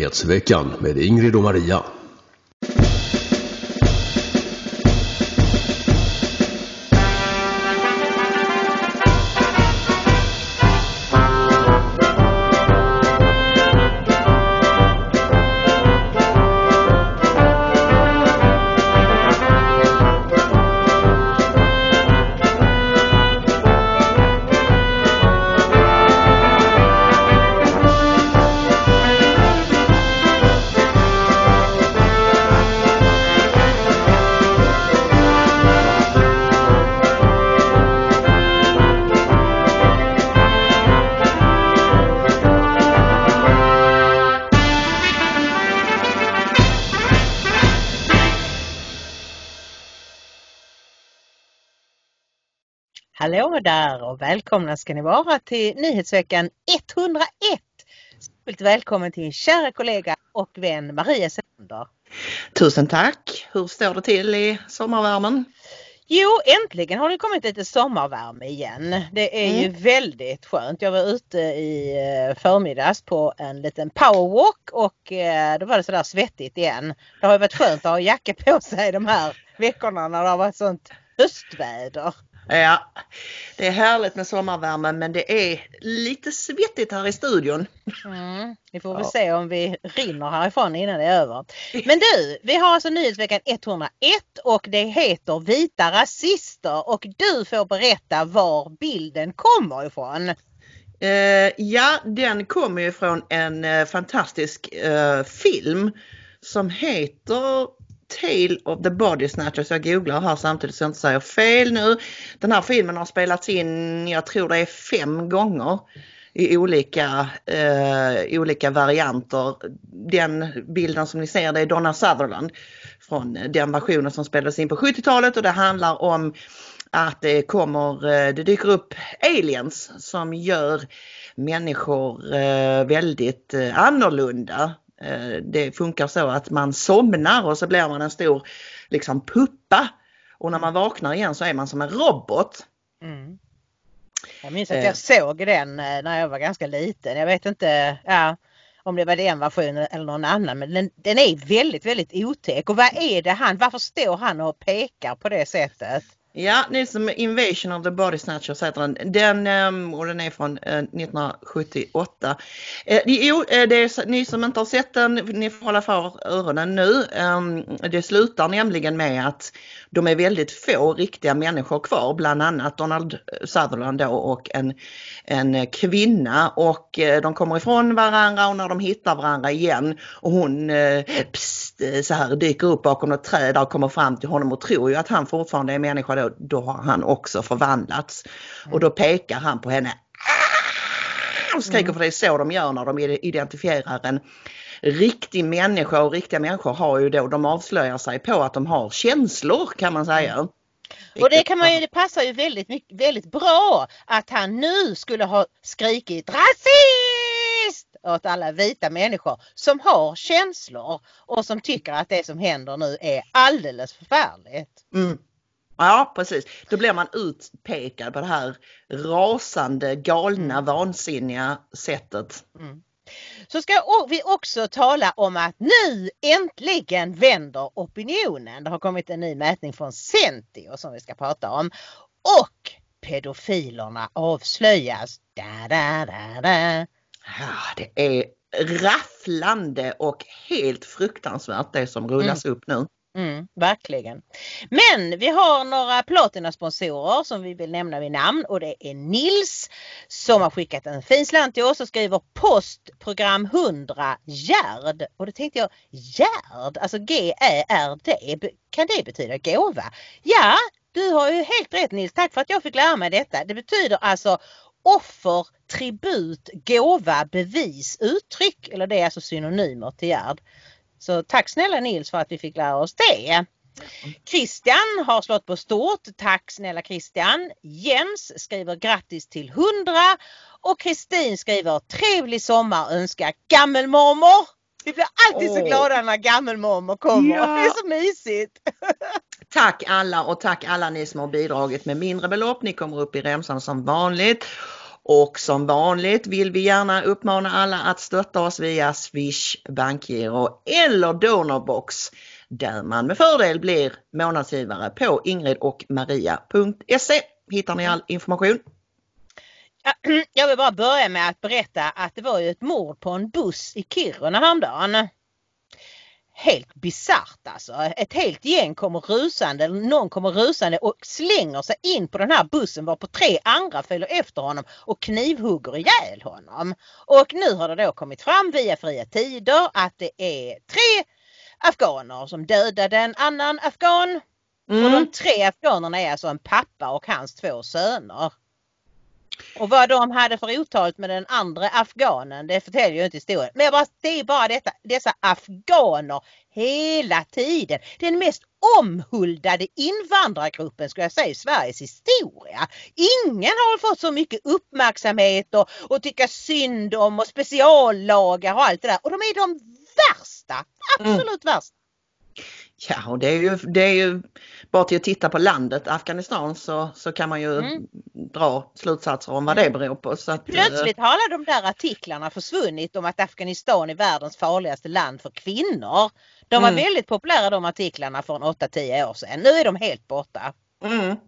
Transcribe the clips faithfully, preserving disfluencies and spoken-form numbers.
Nyhetsveckan med Ingrid och Maria. Hallå där och välkomna ska ni vara till Nyhetsveckan etthundraett. Särskilt välkommen till kära kollega och vän Maria Sender. Tusen tack. Hur står det till i sommarvärmen? Jo, äntligen har det kommit lite sommarvärme igen. Det är mm. ju väldigt skönt. Jag var ute i förmiddags på en liten powerwalk och då var det sådär svettigt igen. Det har ju varit skönt att ha jacka på sig de här veckorna när det har varit sånt höstväder. Ja, det är härligt med sommarvärmen men det är lite svettigt här i studion. Mm, vi får väl ja. se om vi rinner härifrån innan det är över. Men du, vi har alltså Nyhetsveckan etthundraett och det heter Vita rasister och du får berätta var bilden kommer ifrån. Uh, ja, den kommer ju från en uh, fantastisk uh, film som heter Tale of the Body Snatchers. Jag googlar här samtidigt så jag inte säger fel nu. Den här filmen har spelats in, jag tror det är fem gånger i olika, eh, olika varianter. Den bilden som ni ser, det är Donna Sutherland från den versionen som spelades in på sjuttiotalet och det handlar om att det kommer, det dyker upp aliens som gör människor eh, väldigt eh, annorlunda. Det funkar så att man somnar och så blir man en stor liksom puppa och när man vaknar igen så är man som en robot. Mm. Jag minns att jag eh. såg den när jag var ganska liten. Jag vet inte ja, om det var den versionen eller någon annan men den, den är väldigt väldigt otäck. Och vad är det han, varför står han och pekar på det sättet? Ja, det är som Invasion of the Body Snatchers heter den. Den, och den är från eh, nittonhundrasjuttioåtta. Eh, jo, det är, ni som inte har sett den, ni får hålla för öronen nu. Eh, det slutar nämligen med att de är väldigt få riktiga människor kvar. Bland annat Donald Sutherland då och en, en kvinna. Och eh, de kommer ifrån varandra och när de hittar varandra igen. Och hon eh, pst, så här dyker upp bakom ett träd och kommer fram till honom och tror ju att han fortfarande är människa då. Då har han också förvandlats. Mm. Och då pekar han på henne. Och skriker mm. för det är så de gör när de identifierar en riktig människa. Och riktiga människor har ju då, de avslöjar sig på att de har känslor kan man säga. Mm. Och det kan man ju, det passar ju väldigt, väldigt bra att han nu skulle ha skrikit rasist åt alla vita människor som har känslor och som tycker att det som händer nu är alldeles förfärligt. Mm. Ja, precis. Då blir man utpekad på det här rasande, galna, mm. vansinniga sättet. Mm. Så ska vi också tala om att nu äntligen vänder opinionen. Det har kommit en ny mätning från Sentio som vi ska prata om. Och pedofilerna avslöjas. Da, da, da, da. Ja, det är rafflande och helt fruktansvärt det som rullas mm. upp nu. Mm, verkligen. Men vi har några Platina-sponsorer som vi vill nämna vid namn och det är Nils som har skickat en fin slant till oss och skriver postprogram hundra Gärd. Och då tänkte jag, Gärd, alltså G Ä R D, kan det betyda gåva? Ja, du har ju helt rätt Nils, tack för att jag fick lära mig detta. Det betyder alltså offer, tribut, gåva, bevis, uttryck, eller det är alltså synonymer till Gärd. Så tack snälla Nils för att vi fick lära oss det. Christian har slått på stort. Tack snälla Christian. Jens skriver grattis till hundra. Och Kristin skriver trevlig sommar önskar gammelmormor. Vi blir alltid oh. så glada när gammelmormor kommer. Ja. Det är så mysigt. Tack alla och tack alla ni som har bidragit med mindre belopp. Ni kommer upp i remsan som vanligt. Och som vanligt vill vi gärna uppmana alla att stötta oss via Swish, bankgiro eller Donorbox, där man med fördel blir månadsgivare. På ingrid och maria punkt se hittar ni all information. Jag vill bara börja med att berätta att det var ju ett mord på en buss i Kiruna häromdagen. Helt bizarrt alltså. Ett helt gäng kommer rusande, eller någon kommer rusande och slänger sig in på den här bussen, var på tre andra följer efter honom och knivhugger ihjäl honom. Och nu har det då kommit fram via Fria Tider att det är tre afghaner som dödade en annan afghan. Mm. Och de tre afghanerna är alltså en pappa och hans två söner. Och vad de hade för otalet med den andra afghanen, det förtäljer ju inte historien. Men jag bara, det är bara detta, dessa afghaner hela tiden. Den mest omhuldade invandrargruppen skulle jag säga i Sveriges historia. Ingen har fått så mycket uppmärksamhet och, och tycka synd om och speciallagar och allt det där. Och de är de värsta, absolut mm. värsta. Ja, och det är ju, det är ju bara till att titta på landet Afghanistan så, så kan man ju mm. dra slutsatser om vad det beror på. Så att, plötsligt har alla de där artiklarna försvunnit om att Afghanistan är världens farligaste land för kvinnor. De var mm. väldigt populära de artiklarna för åtta till tio år sedan. Nu är de helt borta. Mm.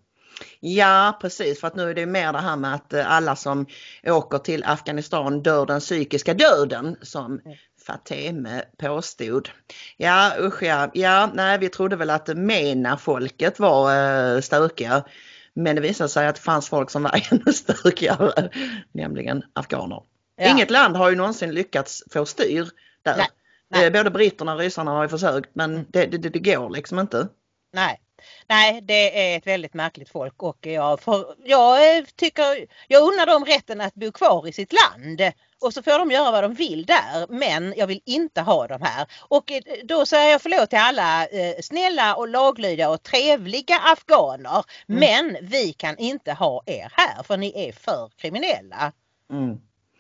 Ja, precis, för att nu är det mer det här med att alla som åker till Afghanistan dör den psykiska döden som mm. Fateme påstod. Ja, usch ja. Ja, nej, vi trodde väl att MENA-folket var uh, stökiga. Men det visade sig att det fanns folk som var ännu stökigare, nämligen afghaner. Ja. Inget land har ju någonsin lyckats få styr där. Nej, nej. Både britterna och ryssarna har ju försökt, men det, det, det går liksom inte. Nej. Nej, det är ett väldigt märkligt folk och jag, för, jag tycker, jag undrar dem rätten att bo kvar i sitt land och så får de göra vad de vill där, men jag vill inte ha dem här. Och då säger jag förlåt till alla eh, snälla och laglydiga och trevliga afghaner, mm. men vi kan inte ha er här för ni är för kriminella. Mm.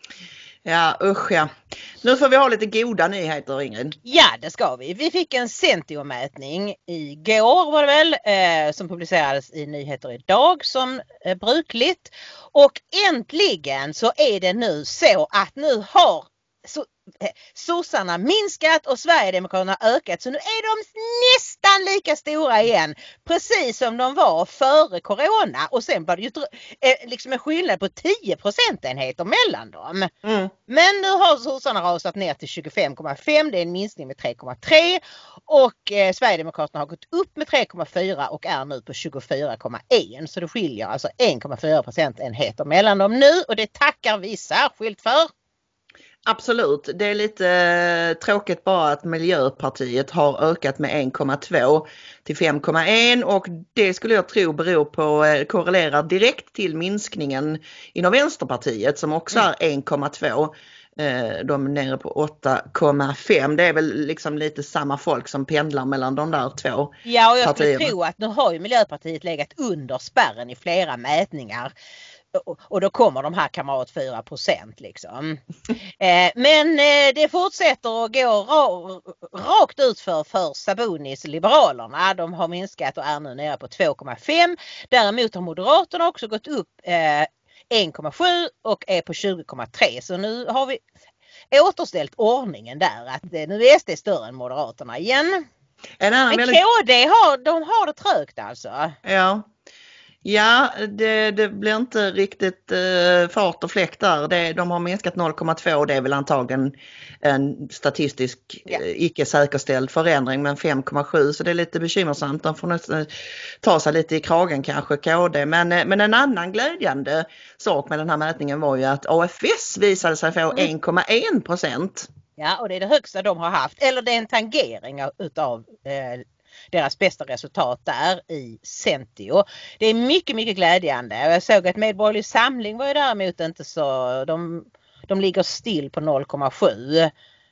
Ja, usch ja. Nu får vi ha lite goda nyheter, Ingrid. Ja, det ska vi. Vi fick en Sentio-mätning igår var det väl, eh, som publicerades i Nyheter idag som eh, brukligt. Och äntligen så är det nu så att nu har så, eh, sossarna minskat och Sverigedemokraterna ökat. Så nu är de nästan lika stora igen. Precis som de var före corona. Och sen var det ju eh, liksom en skillnad på tio procentenheter mellan dem. Mm. Men nu har sossarna rasat ner till tjugofem komma fem. Det är en minskning med tre komma tre. Och eh, Sverigedemokraterna har gått upp med tre komma fyra och är nu på tjugofyra komma ett. Så det skiljer alltså en komma fyra procentenheter mellan dem nu. Och det tackar vi särskilt för. Absolut, det är lite tråkigt bara att Miljöpartiet har ökat med en komma två till fem komma ett och det skulle jag tro beror på, korrelerar direkt till minskningen inom Vänsterpartiet som också är en komma två. De är nere på åtta komma fem. Det är väl liksom lite samma folk som pendlar mellan de där två. Ja, och jag skulle partierna. tro att nu har ju Miljöpartiet legat under spärren i flera mätningar. Och då kommer de här kamrat fyra procent liksom. eh, men eh, det fortsätter att gå ra- rakt ut för, för Sabunis Liberalerna. De har minskat och är nu nere på två komma fem. Däremot har Moderaterna också gått upp eh, en komma sju och är på tjugo komma tre. Så nu har vi återställt ordningen där. Att eh, nu är S D större än Moderaterna igen. En annan men väldigt... K D har, de har det trögt alltså. Ja. Ja, det, det blir inte riktigt eh, fart och fläkt där. Det, de har minskat noll komma två, det är väl antagligen en statistisk ja. eh, icke säkerställd förändring, men fem komma sju så det är lite bekymmersamt. De får nästan ta sig lite i kragen kanske K D. Men, eh, men en annan glädjande sak med den här mätningen var ju att A F S visade sig få mm. en komma ett procent. Ja, och det är det högsta de har haft. Eller det är en tangering utav eh, deras bästa resultat där i Sentio. Det är mycket, mycket glädjande. Jag såg att Medborgerlig Samling var ju däremot inte så... De, de ligger still på noll komma sju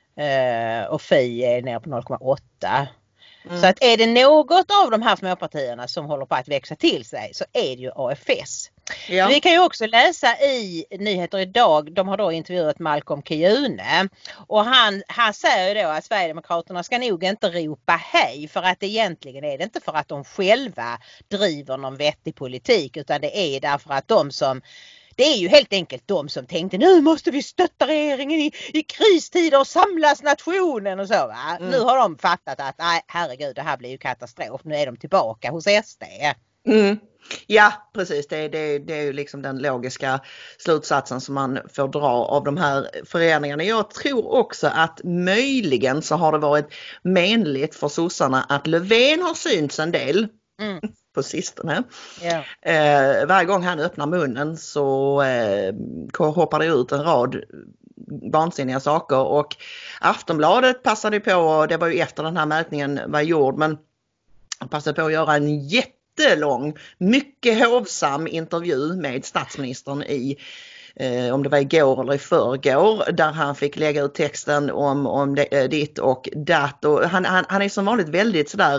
eh, och F I är ner på noll komma åtta. Mm. Så att är det något av de här småpartierna som håller på att växa till sig så är det ju A F S. Ja. Vi kan ju också läsa i Nyheter idag, de har då intervjuat Malcolm Kiyune och han, han säger ju då att Sverigedemokraterna ska nog inte ropa hej för att egentligen är det inte för att de själva driver någon vettig politik utan det är därför att de som Det är ju helt enkelt de som tänkte nu måste vi stötta regeringen i, i kristider och samlas nationen och så. Va? Mm. Nu har de fattat att nej, herregud, det här blir ju katastrof. Nu är de tillbaka hos S D. Mm. Ja, precis. Det, det, det är ju liksom den logiska slutsatsen som man får dra av de här förändringarna. Jag tror också att möjligen så har det varit menligt för sossarna att Löfven har synts en del mm. på sistone. Yeah. Eh, varje gång han öppnar munnen så eh, hoppar det ut en rad vansinniga saker och Aftonbladet passade på, och det var ju efter den här mätningen var gjord, men han passade på att göra en jätte lång, mycket hovsam intervju med statsministern i, eh, om det var igår eller i förrgår, där han fick lägga ut texten om, om det, ditt och datt. Och han, han, han är som vanligt väldigt sådär,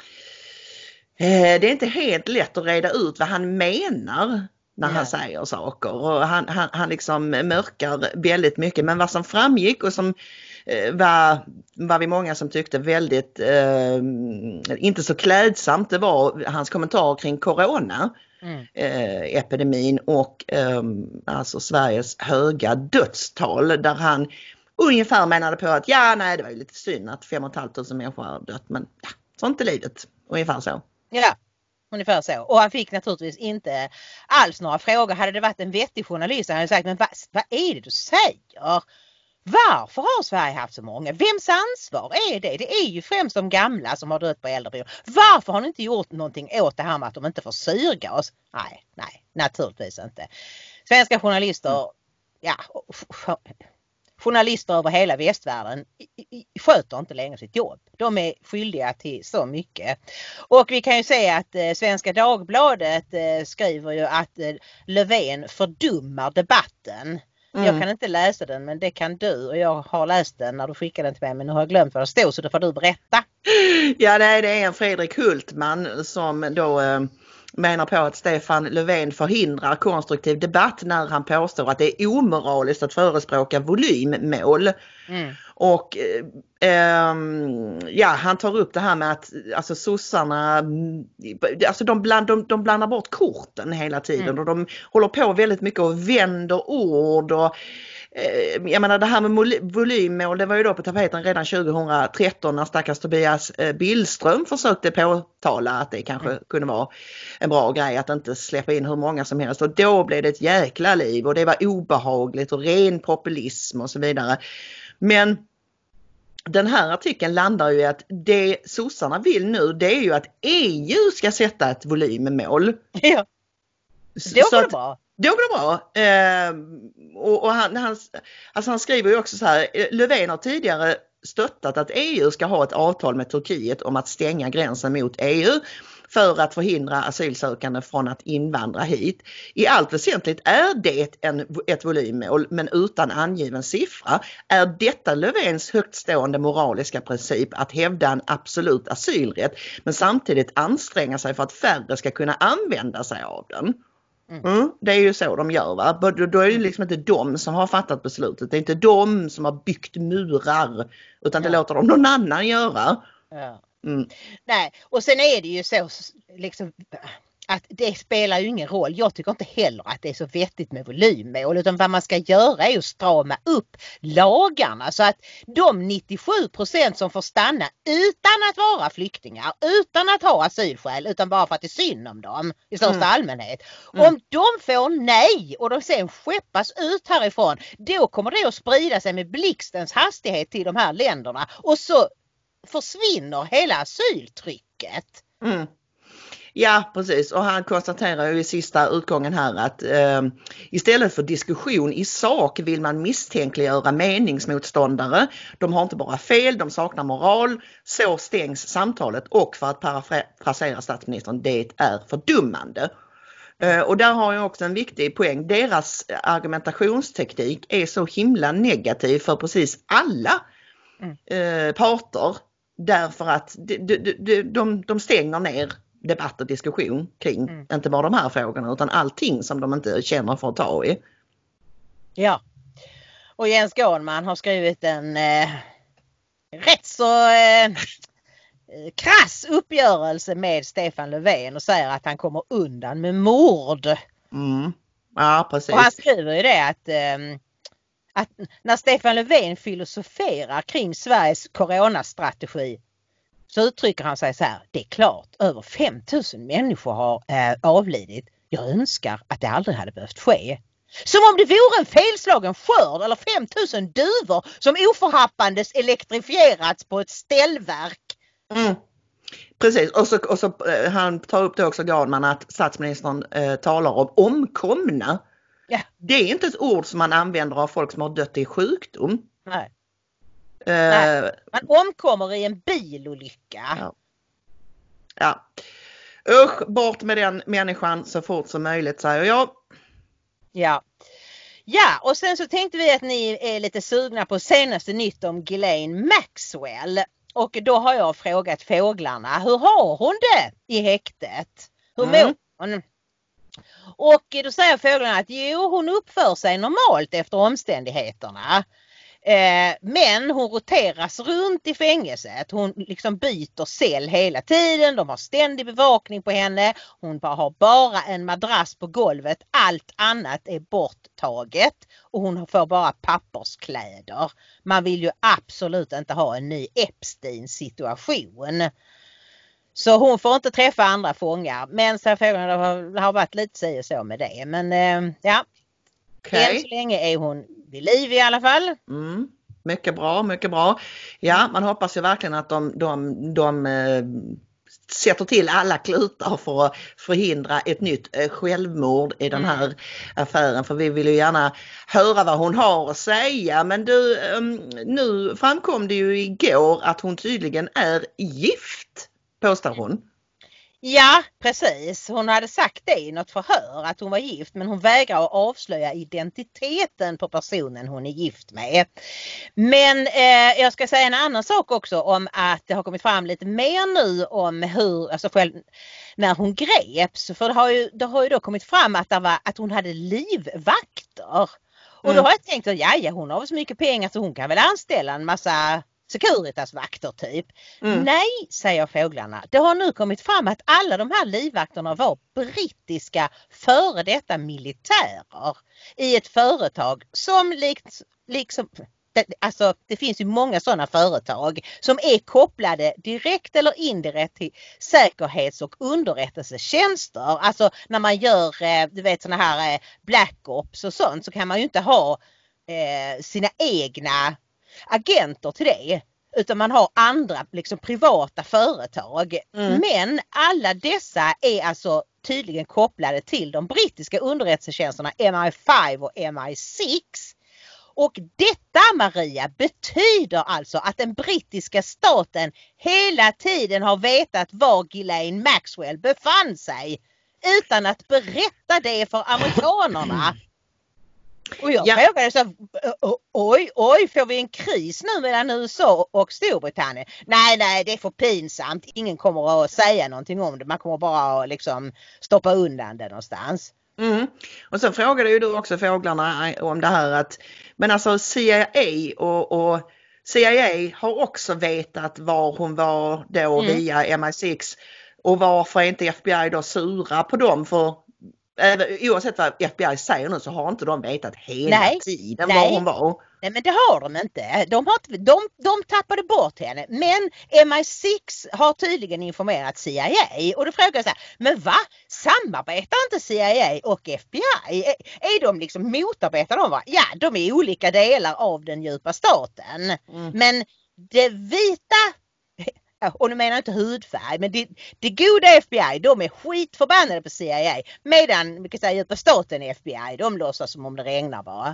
eh, det är inte helt lätt att reda ut vad han menar när Nej. han säger saker. Och han, han, han liksom mörkar väldigt mycket, men vad som framgick och som var, var vi många som tyckte väldigt eh, inte så klädsamt, det var hans kommentar kring corona mm. eh, epidemin och eh, alltså Sveriges höga dödstal, där han ungefär menade på att ja, nej, det var ju lite synd att fem och ett halvt tusen människor har dött, men ja, sånt är livet, ungefär så. Ja. Ungefär så. Och han fick naturligtvis inte alls några frågor. Hade det varit en vettig journalist hade han sagt, men vad, vad är det du säger? Varför har Sverige haft så många? Vems ansvar är det? Det är ju främst de gamla som har dött på äldreboende. Varför har ni inte gjort någonting åt det här med att de inte får syrgas? Nej, nej, naturligtvis inte. Svenska journalister, mm. ja, journalister över hela västvärlden sköter inte längre sitt jobb. De är skyldiga till så mycket. Och vi kan ju säga att eh, Svenska Dagbladet eh, skriver ju att eh, Löfven fördummar debatten. Mm. Jag kan inte läsa den, men det kan du, och jag har läst den när du skickade den till mig, men nu har jag glömt vad det stod, så då får du berätta. Ja, det är en Fredrik Hultman som då eh, menar på att Stefan Löfven förhindrar konstruktiv debatt när han påstår att det är omoraliskt att förespråka volymmål. Mm. Och eh, ja, han tar upp det här med att alltså sossarna, alltså de, bland, de, de blandar bort korten hela tiden mm. och de håller på väldigt mycket och vänder ord och eh, jag menar det här med volymmål, det var ju då på tapeten redan tjugohundratretton när stackars Tobias eh, Billström försökte påtala att det kanske mm. kunde vara en bra grej att inte släppa in hur många som helst, och då blev det ett jäkla liv och det var obehagligt och ren populism och så vidare. Men den här artikeln landar ju i att det sossarna vill nu, det är ju att E U ska sätta ett volymmål. Ja, då går det bra. Då går det bra. Eh, och och han, han, alltså han skriver ju också så här, Löfven har tidigare stöttat att E U ska ha ett avtal med Turkiet om att stänga gränsen mot E U för att förhindra asylsökande från att invandra hit. I allt väsentligt är det en, ett volymmål, men utan angiven siffra. Är detta Löfvens högt stående moraliska princip att hävda en absolut asylrätt, men samtidigt anstränga sig för att färre ska kunna använda sig av den? Mm, det är ju så de gör, va? Då är det liksom inte de som har fattat beslutet. Det är inte de som har byggt murar, utan det ja. låter de någon annan göra. Ja. Mm. Nej, och sen är det ju så liksom, att det spelar ju ingen roll. Jag tycker inte heller att det är så vettigt med volymmål, utan vad man ska göra är att strama upp lagarna så att de nittiosju procent som får stanna utan att vara flyktingar, utan att ha asylskäl, utan bara för att det är synd om dem i största mm. allmänhet. Mm. Om de får nej och de sen skeppas ut härifrån, då kommer det att sprida sig med blixtens hastighet till de här länderna, och så försvinner hela asyltrycket. Mm. Ja, precis. Och han konstaterar ju i sista utgången här att eh, istället för diskussion i sak vill man misstänkliggöra meningsmotståndare. De har inte bara fel, de saknar moral. Så stängs samtalet, och för att parafrasera statsministern, det är fördummande. Eh, och där har jag också en viktig poäng. Deras argumentationsteknik är så himla negativ för precis alla mm. eh, parter. Därför att de, de, de, de stänger ner debatt och diskussion kring mm. inte bara de här frågorna utan allting som de inte känner för att ta i. Ja, och Jens Gårdman har skrivit en eh, rätt så eh, krass uppgörelse med Stefan Löfven och säger att han kommer undan med mord. Mm. Ja, precis. Och han skriver ju det att, eh, att när Stefan Löfven filosoferar kring Sveriges coronastrategi så uttrycker han sig så här: det är klart, över fem tusen människor har eh, avlidit. Jag önskar att det aldrig hade behövt ske. Som om det vore en felslagen skörd eller fem tusen duvor som oförhappandes elektrifierats på ett ställverk. Mm. Precis, och så, och så eh, han tar upp det också, Granman, att statsministern eh, talar om omkomna. Ja. Det är inte ett ord som man använder av folk som har dött i sjukdom. Nej. Eh, Nej. Man omkommer i en bilolycka. Ja. ja. Usch, bort med den människan så fort som möjligt, säger jag. Ja. Ja, och sen så tänkte vi att ni är lite sugna på senaste nytt om Ghislaine Maxwell. Och då har jag frågat fåglarna, hur har hon det i häktet? Hur Mm. mår hon? Och då säger fåglarna att jo, hon uppför sig normalt efter omständigheterna. Eh, men hon roteras runt i fängelset. Hon liksom byter cell hela tiden. De har ständig bevakning på henne. Hon bara har bara en madrass på golvet. Allt annat är borttaget. Och hon får bara papperskläder. Man vill ju absolut inte ha en ny Epstein-situation. Så hon får inte träffa andra fångar. Men så frågan det har, det har varit lite sig så med det. Men eh, ja. Okay. Än så länge är hon vid liv i alla fall. Mm. Mycket bra, mycket bra. Ja, man hoppas ju verkligen att de, de, de eh, sätter till alla klutar för att förhindra ett nytt eh, självmord i den här mm. affären. För vi vill ju gärna höra vad hon har att säga. Men du, eh, nu framkom det ju igår att hon tydligen är gift, påstår hon. Ja, precis. Hon hade sagt det i något förhör att hon var gift, men hon vägrar att avslöja identiteten på personen hon är gift med. Men eh, jag ska säga en annan sak också om att det har kommit fram lite mer nu om hur, alltså själv, när hon greps. För det har ju, det har ju då kommit fram att, det var, att hon hade livvakter. Och mm. då har jag tänkt att ja, ja, hon har så mycket pengar så hon kan väl anställa en massa Securitas-vakter typ. Mm. Nej, säger fåglarna. Det har nu kommit fram att alla de här livvakterna var brittiska före detta militärer i ett företag som likt, liksom, det, alltså det finns ju många sådana företag som är kopplade direkt eller indirekt till säkerhets- och underrättelsetjänster. Alltså när man gör, du vet sådana här Black Ops och sånt så kan man ju inte ha eh, sina egna agenter till det, utan man har andra liksom privata företag. Mm. Men alla dessa är alltså tydligen kopplade till de brittiska underrättelsetjänsterna M I fem och M I sex. Och detta, Maria, betyder alltså att den brittiska staten hela tiden har vetat var Ghislaine Maxwell befann sig utan att berätta det för amerikanerna. Och jag ja. frågade så, oj, oj, får vi en kris nu mellan U S A och Storbritannien? Nej, nej, det är för pinsamt. Ingen kommer att säga någonting om det. Man kommer bara att liksom stoppa undan det någonstans. Mm. Och sen frågade ju du också fåglarna om det här att, men alltså C I A och, och C I A har också vetat var hon var då mm. via M I sex och varför är inte F B I då sura på dem för oavsett vad F B I säger nu så har inte de vetat hela nej, tiden nej. var hon var. Nej, men det har de inte. De, har, de, de tappade bort henne. Men M I sex har tydligen informerat C I A. Och då frågar jag så här, men va? Samarbetar inte C I A och F B I? Är, är de liksom motarbetar de? Va? Ja, de är olika delar av den djupa staten. Mm. Men det vita... Och nu menar jag inte hudfärg, men det, det goda F B I, de är skitförbannade på C I A. Medan, vi kan säga, på staten F B I, de låtsas som om det regnar bara.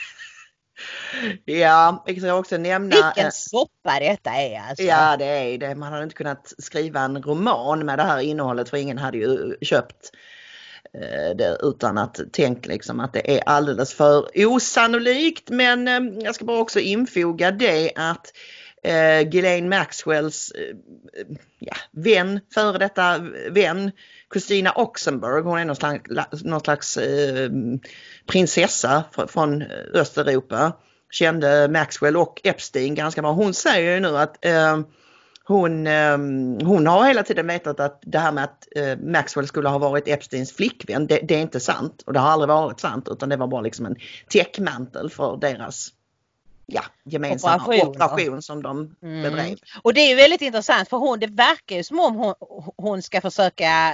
Ja, jag kan också nämna... Vilken soppa detta är alltså. Ja, det är det. Man hade inte kunnat skriva en roman med det här innehållet för ingen hade ju köpt det utan att tänka liksom att det är alldeles för osannolikt. Men jag ska bara också infoga det att Uh, Ghislaine Maxwells uh, ja, vän, före detta vän Christina Oxenberg, hon är någon slags, någon slags uh, prinsessa fr- från Östeuropa, kände Maxwell och Epstein ganska bra. Hon säger ju nu att uh, hon, hon har hela tiden vetat att det här med att Maxwell skulle ha varit Epsteins flickvän, det, det är inte sant. Och det har aldrig varit sant, utan det var bara liksom en täckmantel för deras ja, gemensamma operation, operation som de mm. bedrev. Och det är ju väldigt intressant, för hon, det verkar ju som om hon, hon ska försöka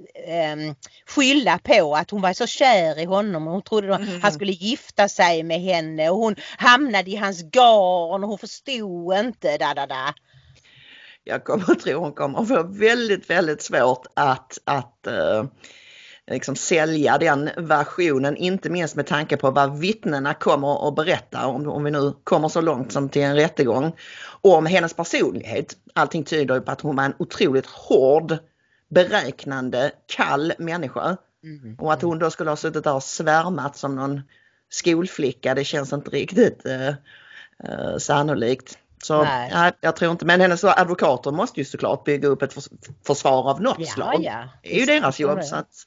eh, skylla på att hon var så kär i honom och hon trodde att mm. han skulle gifta sig med henne och hon hamnade i hans garn och hon förstod inte. Da, da, da. Jag kommer att tro hon kommer att få väldigt, väldigt svårt att, att uh, liksom sälja den versionen, inte minst med tanke på vad vittnena kommer att berätta, om, om vi nu kommer så långt som till en rättegång, om hennes personlighet. Allting tyder på att hon var en otroligt hård, beräknande, kall människa. Mm. Och att hon då skulle ha suttit där och svärmat som någon skolflicka, det känns inte riktigt uh, uh, sannolikt. Så ja, jag tror inte, men hennes advokater måste ju såklart bygga upp ett försvar av något ja, slag. Ja. Det är ju deras jobb. Så att...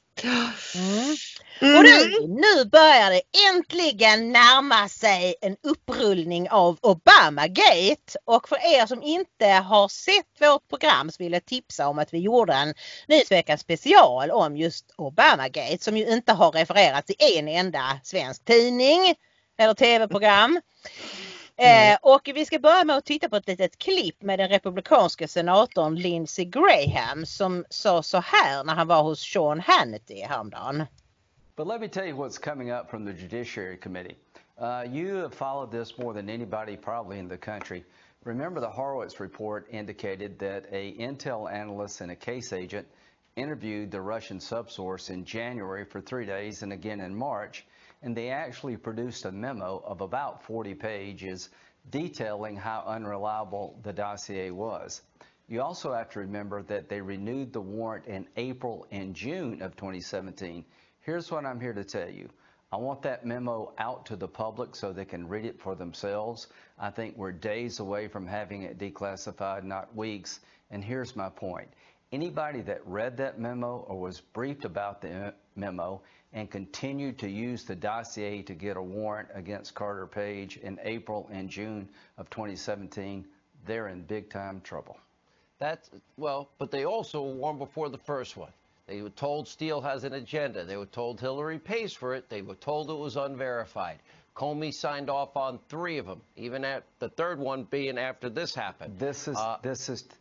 mm. Mm. Och nu, nu börjar det äntligen närma sig en upprullning av Obamagate. Och för er som inte har sett vårt program så vill jag tipsa om att vi gjorde en Nyhetsveckans special om just Obamagate, som ju inte har refererats i en enda svensk tidning eller tv-program. Mm. Eh, och vi ska börja med att titta på ett litet klipp med den republikanska senatorn Lindsey Graham som sa så här när han var hos Sean Hannity häromdagen. But let me tell you what's coming up from the Judiciary Committee. Uh, you have followed this more than anybody probably in the country. Remember, the Horowitz report indicated that a Intel analyst and a case agent interviewed the Russian subsource in January for three days and again in March. And they actually produced a memo of about forty pages detailing how unreliable the dossier was. You also have to remember that they renewed the warrant in April and June of twenty seventeen. Here's what I'm here to tell you. I want that memo out to the public so they can read it for themselves. I think we're days away from having it declassified, not weeks. And here's my point. Anybody that read that memo or was briefed about the memo and continued to use the dossier to get a warrant against Carter Page in April and June of twenty seventeen, they're in big time trouble. That's, well, but they also were warned before the first one. They were told Steele has an agenda. They were told Hillary pays for it. They were told it was unverified. Comey signed off on three of them, even at the third one being after this happened. This is, uh, this is,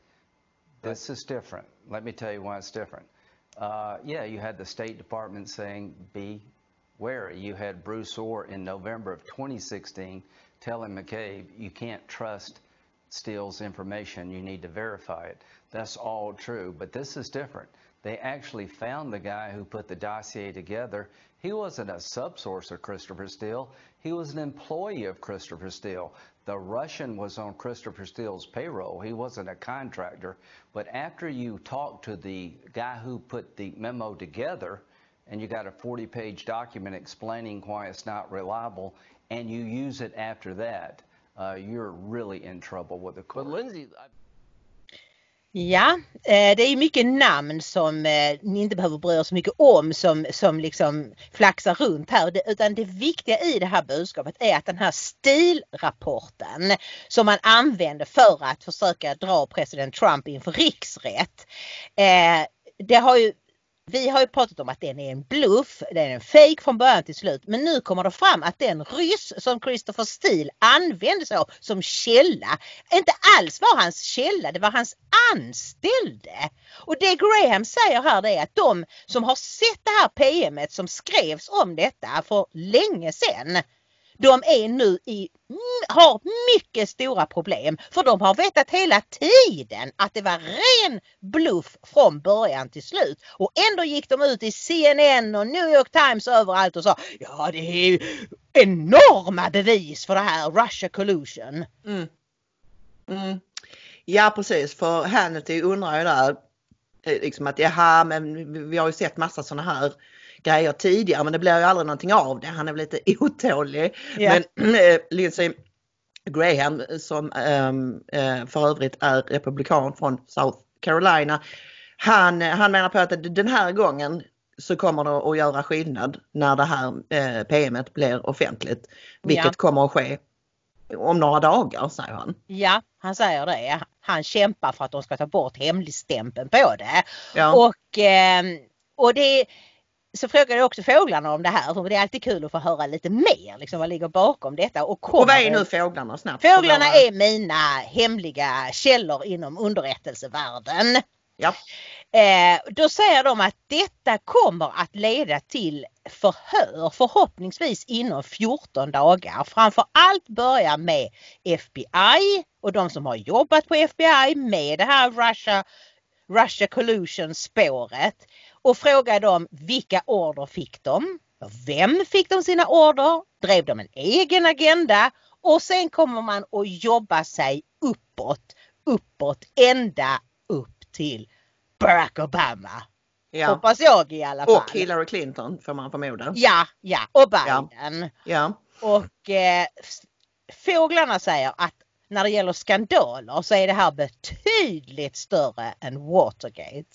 this is different. Let me tell you why it's different. Uh, yeah, you had the State Department saying, be wary. You had Bruce Orr in November of twenty sixteen telling McCabe, you can't trust Steele's information, you need to verify it. That's all true, but this is different. They actually found the guy who put the dossier together. He wasn't a subsource of Christopher Steele. He was an employee of Christopher Steele. The Russian was on Christopher Steele's payroll. He wasn't a contractor. But after you talk to the guy who put the memo together, and you got a forty page document explaining why it's not reliable, and you use it after that, uh, you're really in trouble with the court. But Lindsay, I... Ja, det är mycket namn som ni inte behöver bry er så mycket om som, som liksom flaxar runt här. Utan det viktiga i det här budskapet är att den här Steele-rapporten som man använde för att försöka dra president Trump inför riksrätt. Det har ju Vi har ju pratat om att den är en bluff, den är en fake från början till slut. Men nu kommer det fram att den ryss som Christopher Steele använde sig av som källa inte alls var hans källa, det var hans anställde. Och det Graham säger här det är att de som har sett det här P M:et som skrevs om detta för länge sedan, de är nu i, har mycket stora problem för de har vetat hela tiden att det var ren bluff från början till slut. Och ändå gick de ut i C N N och New York Times och överallt och sa ja det är enorma bevis för det här Russia collusion. Mm. Mm. Ja precis, för Hannity undrar ju där liksom att jaha men vi har ju sett massa sådana här grejer tidigare men det blir ju aldrig någonting av det. Han är väl lite otålig. Yeah. Men äh, Lindsey Graham som äh, för övrigt är republikan från South Carolina. Han, han menar på att den här gången så kommer det att göra skillnad när det här äh, P M:et blir offentligt. Vilket yeah. kommer att ske om några dagar säger han. Ja, han säger det. han kämpar för att de ska ta bort hemligstämpeln på det. Ja. Och, eh, och det så frågade jag också fåglarna om det här, för det är alltid kul att få höra lite mer liksom, vad ligger bakom detta. Och, kommer, och vad är nu fåglarna snabbt? Fåglarna är mina hemliga källor inom underrättelsevärlden. Ja. Eh, då säger de att detta kommer att leda till förhör förhoppningsvis inom fjorton dagar. Framför allt börja med F B I och de som har jobbat på F B I med det här Russia, Russia collusion spåret och fråga dem vilka order fick de? Vem fick de sina order? Drev de en egen agenda? Och sen kommer man att jobba sig uppåt, uppåt, ända upp till Barack Obama. Ja. Hoppas jag i alla fall. Och Hillary Clinton får man förmoda. Ja, ja, och Biden. Ja. Ja. Och eh, fåglarna säger att när det gäller skandaler så är det här betydligt större än Watergate.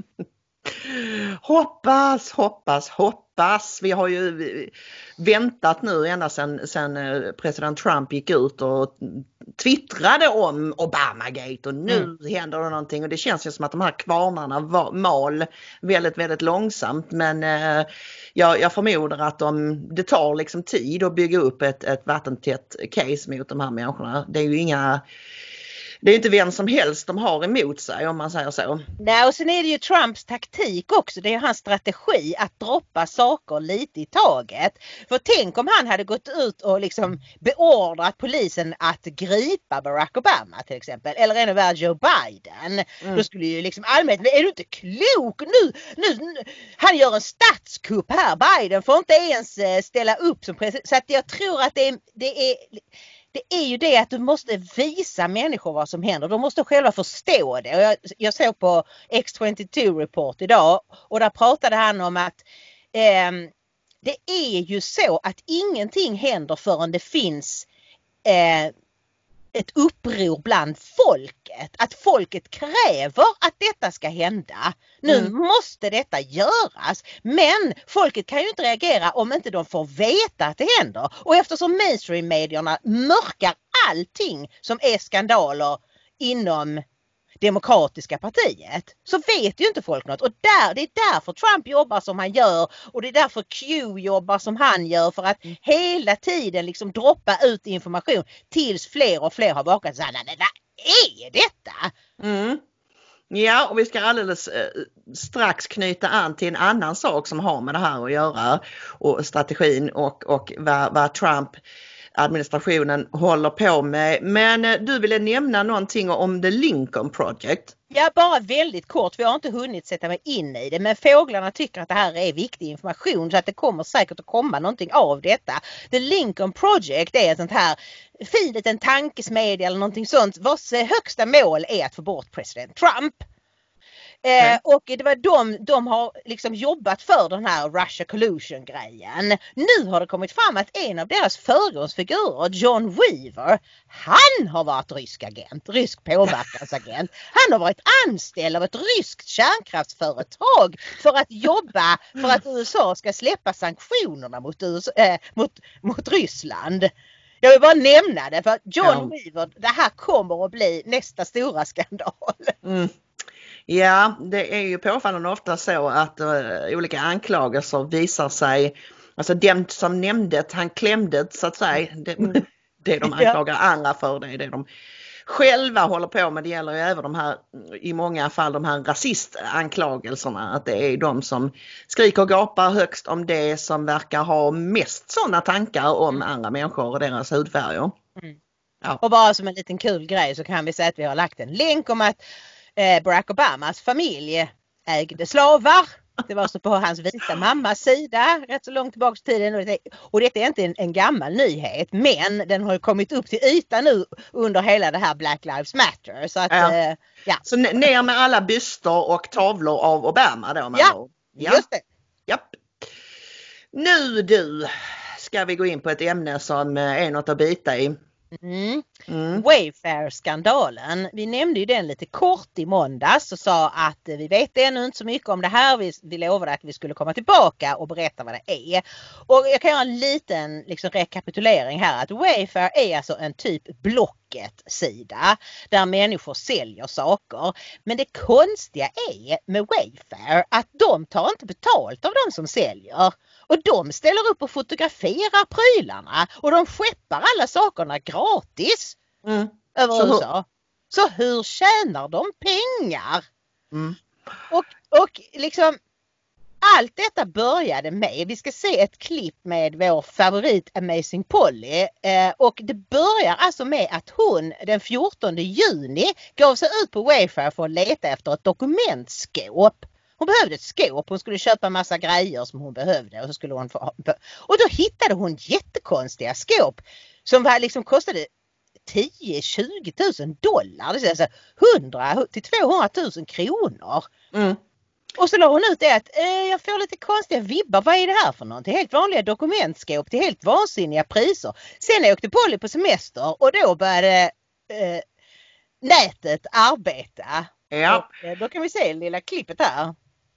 Hoppas, hoppas, hoppas. Vi har ju väntat nu ända sedan, sedan president Trump gick ut och twittrade om Obamagate och nu mm. händer det någonting och det känns ju som att de här kvarnarna mal väldigt, väldigt långsamt men eh, jag, jag förmodar att de, det tar liksom tid att bygga upp ett, ett vattentätt case mot de här människorna. Det är ju inga Det är inte vem som helst de har emot sig om man säger så. Nej, och sen är det ju Trumps taktik också. Det är ju hans strategi att droppa saker lite i taget. För tänk om han hade gått ut och liksom beordrat polisen att gripa Barack Obama till exempel. Eller ännu värre Joe Biden. Mm. Då skulle ju liksom allmänt, är du inte klok nu? nu? Nu han gör en statskupp här. Biden får inte ens ställa upp som president. Så att jag tror att det är... Det är Det är ju det att du måste visa människor vad som händer. De måste själva förstå det. Och jag, jag såg på X tjugotvå Report idag och där pratade han om att eh, det är ju så att ingenting händer förrän det finns eh, ett uppror bland folket. Att folket kräver att detta ska hända. Nu mm. måste detta göras. Men folket kan ju inte reagera om inte de får veta att det händer. Och eftersom mainstream-medierna mörkar allting som är skandaler inom demokratiska partiet så vet ju inte folk något. Och där, det är därför Trump jobbar som han gör och det är därför Q jobbar som han gör för att mm. hela tiden liksom droppa ut information tills fler och fler har vakat så här, nej, nej, vad är detta? Mm. Ja, och vi ska alldeles eh, strax knyta an till en annan sak som har med det här att göra och strategin och, och vad, vad Trump administrationen håller på med. Men du ville nämna någonting om The Lincoln Project. Ja, bara väldigt kort, för jag har inte hunnit sätta mig in i det. Men fåglarna tycker att det här är viktig information så att det kommer säkert att komma någonting av detta. The Lincoln Project är ett sånt här fin liten tankesmedja eller någonting sånt vars högsta mål är att få bort president Trump. Eh, och det var de, de har liksom jobbat för den här Russia collusion grejen. Nu har det kommit fram att en av deras förgrundsfigurer, John Weaver, han har varit rysk agent, rysk påverkansagent. Han har varit anställd av ett ryskt kärnkraftsföretag för att jobba för att U S A ska släppa sanktionerna mot, U S A, äh, mot, mot Ryssland. Jag vill bara nämna det för John ja. Weaver, det här kommer att bli nästa stora skandal. Mm. Ja, det är ju påfallande ofta så att uh, olika anklagelser visar sig, alltså den som nämnde han klämde så att säga, det, mm. det de anklagar ja. andra för, det är det de själva håller på med. Det gäller ju även de här, i många fall de här rasistanklagelserna, att det är de som skriker och gapar högst om det som verkar ha mest sådana tankar om mm. andra människor och deras hudfärger. Mm. Ja. Och bara som en liten kul grej så kan vi säga att vi har lagt en länk om att Barack Obamas familj ägde slavar. Det var så på hans vita mammas sida rätt så långt tillbaka i tiden. Och, det, och detta är inte en, en gammal nyhet, men den har kommit upp till ytan nu under hela det här Black Lives Matter. Så, att, ja. Eh, ja. så ner med alla byster och tavlor av Obama då? Ja, ja, just det. Japp. Nu du, ska vi gå in på ett ämne som är något att bita i. Mm. Mm. Wayfair-skandalen. Vi nämnde ju den lite kort i måndags och sa att vi vet ännu inte så mycket om det här. Vi, vi lovade att vi skulle komma tillbaka och berätta vad det är. Och jag kan göra en liten liksom, rekapitulering här. Att Wayfair är alltså en typ Blocket-sida där människor säljer saker. Men det konstiga är med Wayfair att de tar inte betalt av de som säljer. Och de ställer upp och fotograferar prylarna och de skeppar alla sakerna gratis mm. över så U S A. Hur? Så hur tjänar de pengar? Mm. Och, och liksom allt detta började med, vi ska se ett klipp med vår favorit Amazing Polly eh, och det börjar alltså med att hon den fjortonde juni gav sig ut på Wayfair för att leta efter ett dokumentskåp. Hon behövde ett skåp, hon skulle köpa en massa grejer som hon behövde och så skulle hon få, och då hittade hon jättekonstiga skåp som var, liksom kostade tio till tjugo tusen dollar, det vill säga hundra till tvåhundratusen kronor. Mm. Och så la hon ut det att eh, jag får lite konstiga vibbar, vad är det här för något? Det är helt vanliga dokumentskåp, det är helt vansinniga priser. Sen åkte Polly på semester och då började eh, nätet arbeta. Ja. Och, eh, då kan vi se lilla klippet här.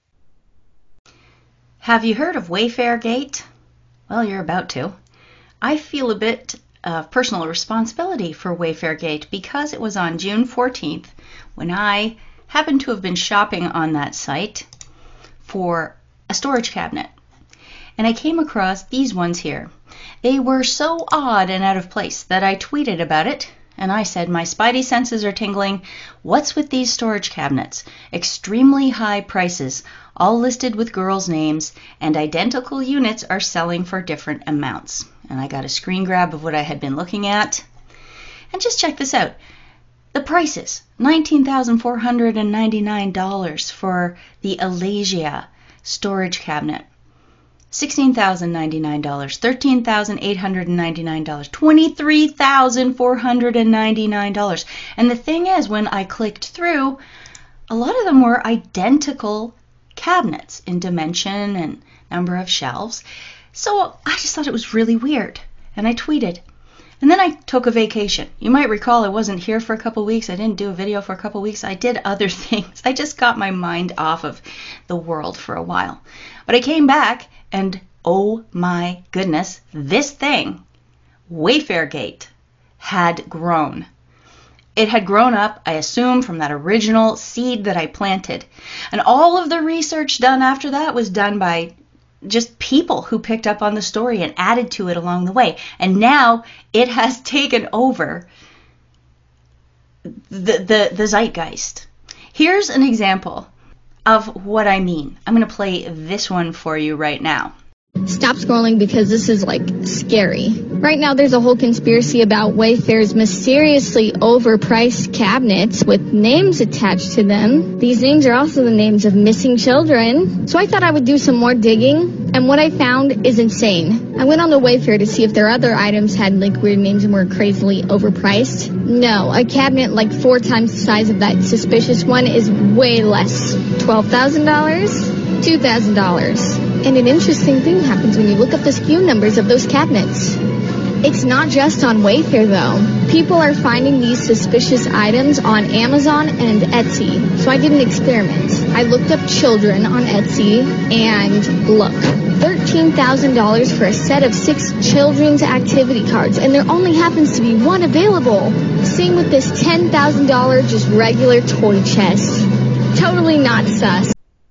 Have you heard of Wayfair Gate? Well, you're about to. I feel a bit of personal responsibility for Wayfair Gate because it was on June fourteenth when I happened to have been shopping on that site for a storage cabinet. And I came across these ones here. They were so odd and out of place that I tweeted about it. And I said, my spidey senses are tingling. What's with these storage cabinets? Extremely high prices, all listed with girls' names, and identical units are selling for different amounts. And I got a screen grab of what I had been looking at. And just check this out. The prices, nineteen thousand four hundred ninety-nine dollars for the Alasia storage cabinet. sixteen thousand ninety-nine dollars, thirteen thousand eight hundred ninety-nine dollars, twenty-three thousand four hundred ninety-nine dollars. And the thing is, when I clicked through, a lot of them were identical cabinets in dimension and number of shelves. So I just thought it was really weird. And I tweeted. And then I took a vacation. You might recall I wasn't here for a couple weeks. I didn't do a video for a couple weeks. I did other things. I just got my mind off of the world for a while. But I came back and oh my goodness, this thing, Wayfair Gate, had grown. It had grown up, I assume, from that original seed that I planted. And all of the research done after that was done by just people who picked up on the story and added to it along the way. And now it has taken over the, the, the zeitgeist. Here's an example of what I mean. I'm going to play this one for you right now. Stop scrolling because this is like scary. Right now there's a whole conspiracy about Wayfair's mysteriously overpriced cabinets with names attached to them. These names are also the names of missing children. So I thought I would do some more digging, and what I found is insane. I went on the Wayfair to see if their other items had like weird names and were crazily overpriced. No, a cabinet like four times the size of that suspicious one is way less. twelve thousand dollars? two thousand dollars. And an interesting thing happens when you look up the S K U numbers of those cabinets. It's not just on Wayfair though. People are finding these suspicious items on Amazon and Etsy. So I did an experiment. I looked up children on Etsy and look, thirteen thousand dollars for a set of six children's activity cards, and there only happens to be one available. Same with this ten thousand dollars just regular toy chest. Totally not sus.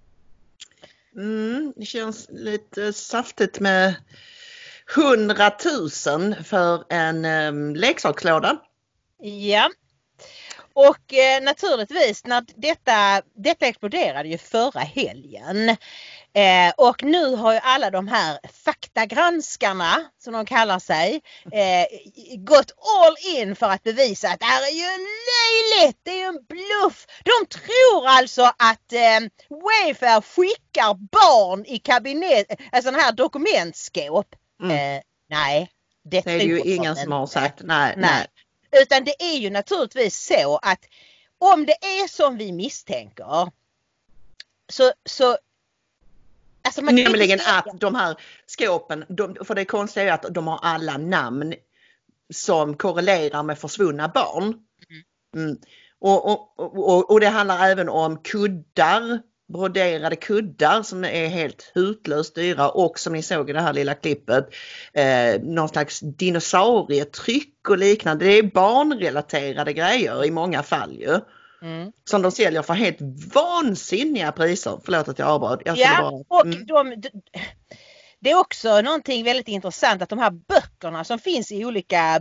Mm, det känns lite saftigt med hundratusen för en um, leksakslåda. Ja, och eh, naturligtvis när detta, detta exploderade ju förra helgen. Eh, och nu har ju alla de här faktagranskarna, som de kallar sig, eh, gått all in för att bevisa att det här är ju löjligt, det är ju en bluff. De tror alltså att eh, Wayfair skickar barn i kabinett, alltså sådana här dokumentskåp. Mm. Eh, nej, det, det är ju ingen som har sagt nej, nej. nej. Utan det är ju naturligtvis så att om det är som vi misstänker så, så alltså man nämligen att de här skåpen, de, för det konstiga är att de har alla namn som korrelerar med försvunna barn. Mm. Och, och, och, och det handlar även om kuddar, broderade kuddar som är helt hutlöst dyra och som ni såg i det här lilla klippet, eh, någon slags dinosaurietryck och liknande. Det är barnrelaterade grejer i många fall ju. Mm. Som de säljer för helt vansinniga priser. Förlåt att jag avbröt. Jag ja, bara, mm. och de, de, det är också någonting väldigt intressant att de här böckerna som finns i olika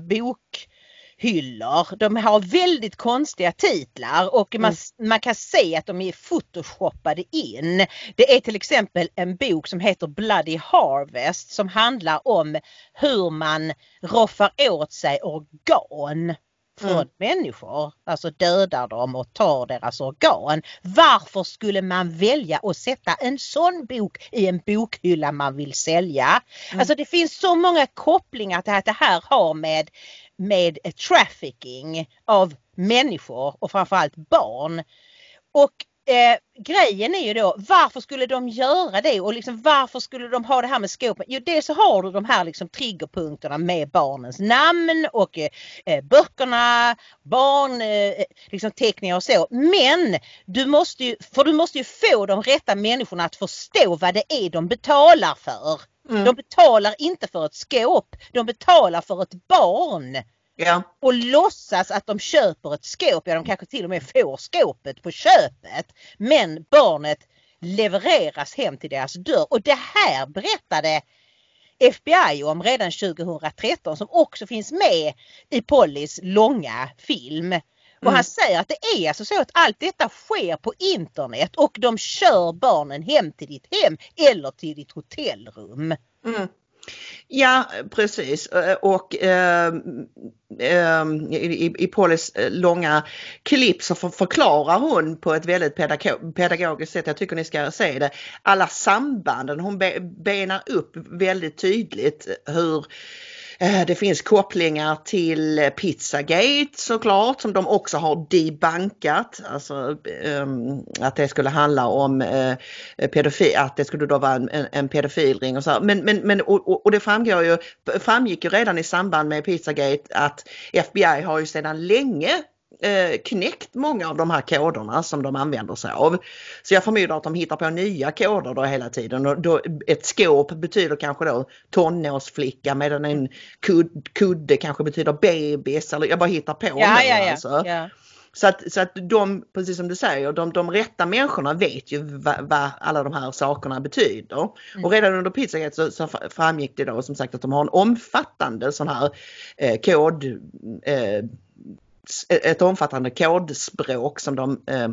bokhyllor, de har väldigt konstiga titlar och man, mm. man kan se att de är photoshoppade in. Det är till exempel en bok som heter Bloody Harvest som handlar om hur man roffar åt sig organ från mm. människor, alltså dödar dem och tar deras organ. Varför skulle man välja att sätta en sån bok i en bokhylla man vill sälja? Mm. Alltså det finns så många kopplingar till att det här har med, med trafficking av människor och framförallt barn. Och Eh, grejen är ju då, varför skulle de göra det och liksom, varför skulle de ha det här med skåpen? Jo, dels så har du de här liksom triggerpunkterna med barnens namn och eh, böckerna, barn, eh, liksom teckningar och så. Men du måste ju, för du måste ju få de rätta människorna att förstå vad det är de betalar för. Mm. De betalar inte för ett skåp, de betalar för ett barn. Ja. Och låtsas att de köper ett skåp. Ja, de kanske till och med får skåpet på köpet. Men barnet levereras hem till deras dörr. Och det här berättade F B I om redan tjugohundratretton som också finns med i Pollys långa film. Och mm. han säger att det är alltså så att allt detta sker på internet och de kör barnen hem till ditt hem eller till ditt hotellrum. Mm. Ja, precis. Och eh, eh, i, i Pollys långa klipp så för, förklarar hon på ett väldigt pedagog, pedagogiskt sätt, jag tycker ni ska se det, alla sambanden. Hon be, benar upp väldigt tydligt hur det finns kopplingar till Pizzagate såklart som de också har debankat, alltså um, att det skulle handla om uh, pedofil, att det skulle då vara en, en pedofilring och så. Men, men, men och, och det framgår ju, framgick ju redan i samband med Pizzagate att F B I har ju sedan länge eh, knäckt många av de här koderna som de använder sig av. Så jag förmodar att de hittar på nya koder då hela tiden. Och då, ett skåp betyder kanske då tonårsflicka medan en kud, kudde kanske betyder bebis. Eller jag bara hittar på ja, nu, ja, ja, alltså. ja. Så att, så att de, precis som du säger, de, de rätta människorna vet ju vad, vad alla de här sakerna betyder. Mm. Och redan under Pizzagate så, så framgick det då som sagt att de har en omfattande sån här eh, kod, eh, ett omfattande kodspråk som de eh,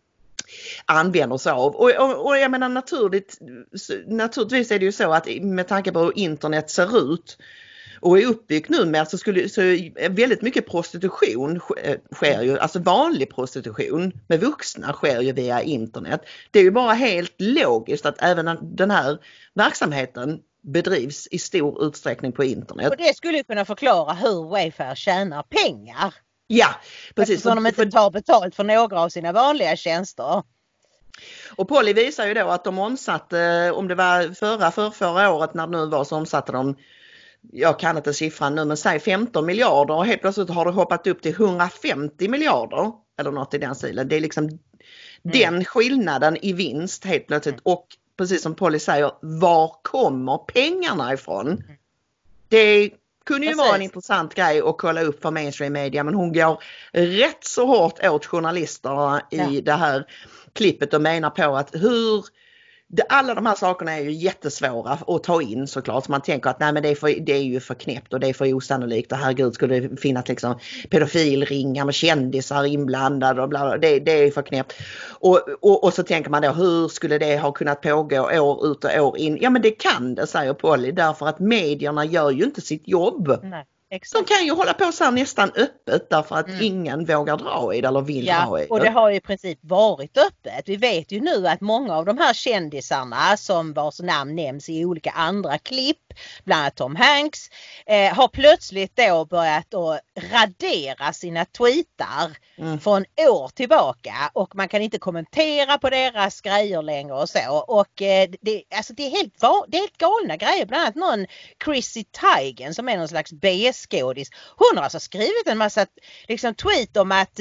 använder sig av. Och, och, och jag menar naturligt, naturligtvis är det ju så att med tanke på hur internet ser ut och är uppbyggt nu med så skulle så väldigt mycket prostitution sker ju, alltså vanlig prostitution med vuxna sker ju via internet. Det är ju bara helt logiskt att även den här verksamheten bedrivs i stor utsträckning på internet. Och det skulle kunna förklara hur Wayfair tjänar pengar. Ja, precis. Eftersom de inte tar betalt för några av sina vanliga tjänster. Och Polly visar ju då att de omsatte, om det var förra, för förra året när det nu var så omsatte de, jag kan inte siffran nu, men säg femton miljarder och helt plötsligt har det hoppat upp till hundrafemtio miljarder eller något i den stilen. Det är liksom mm. den skillnaden i vinst helt plötsligt. Och precis som Polly säger, var kommer pengarna ifrån? Mm. Det kunde ju precis vara en intressant grej att kolla upp för mainstream media, men hon går rätt så hårt åt journalisterna i ja. det här klippet och menar på att hur det, alla de här sakerna är ju jättesvåra att ta in såklart. Så man tänker att nej, men det, är för, det är ju för knäppt och det är för osannolikt. Och herregud, skulle det finnas liksom pedofilringar med kändisar inblandade och bla bla. Det, det är för knäppt. Och, och, och så tänker man då, hur skulle det ha kunnat pågå år ut och år in? Ja, men det kan det, säger Polly, därför att medierna gör ju inte sitt jobb. Nej. Exakt. De kan ju hålla på så här nästan öppet därför att mm. ingen vågar dra i det eller vill ja, dra i det. Och det har ju i princip varit öppet. Vi vet ju nu att många av de här kändisarna som vars namn nämns i olika andra klipp, bland annat Tom Hanks, eh, har plötsligt då börjat att radera sina tweetar mm. från år tillbaka och man kan inte kommentera på deras grejer längre och så. Och eh, det, alltså det, är helt, det är helt galna grejer, bland annat någon Chrissy Teigen som är någon slags B S sexskådis. Hon har alltså skrivit en massa liksom, tweet om att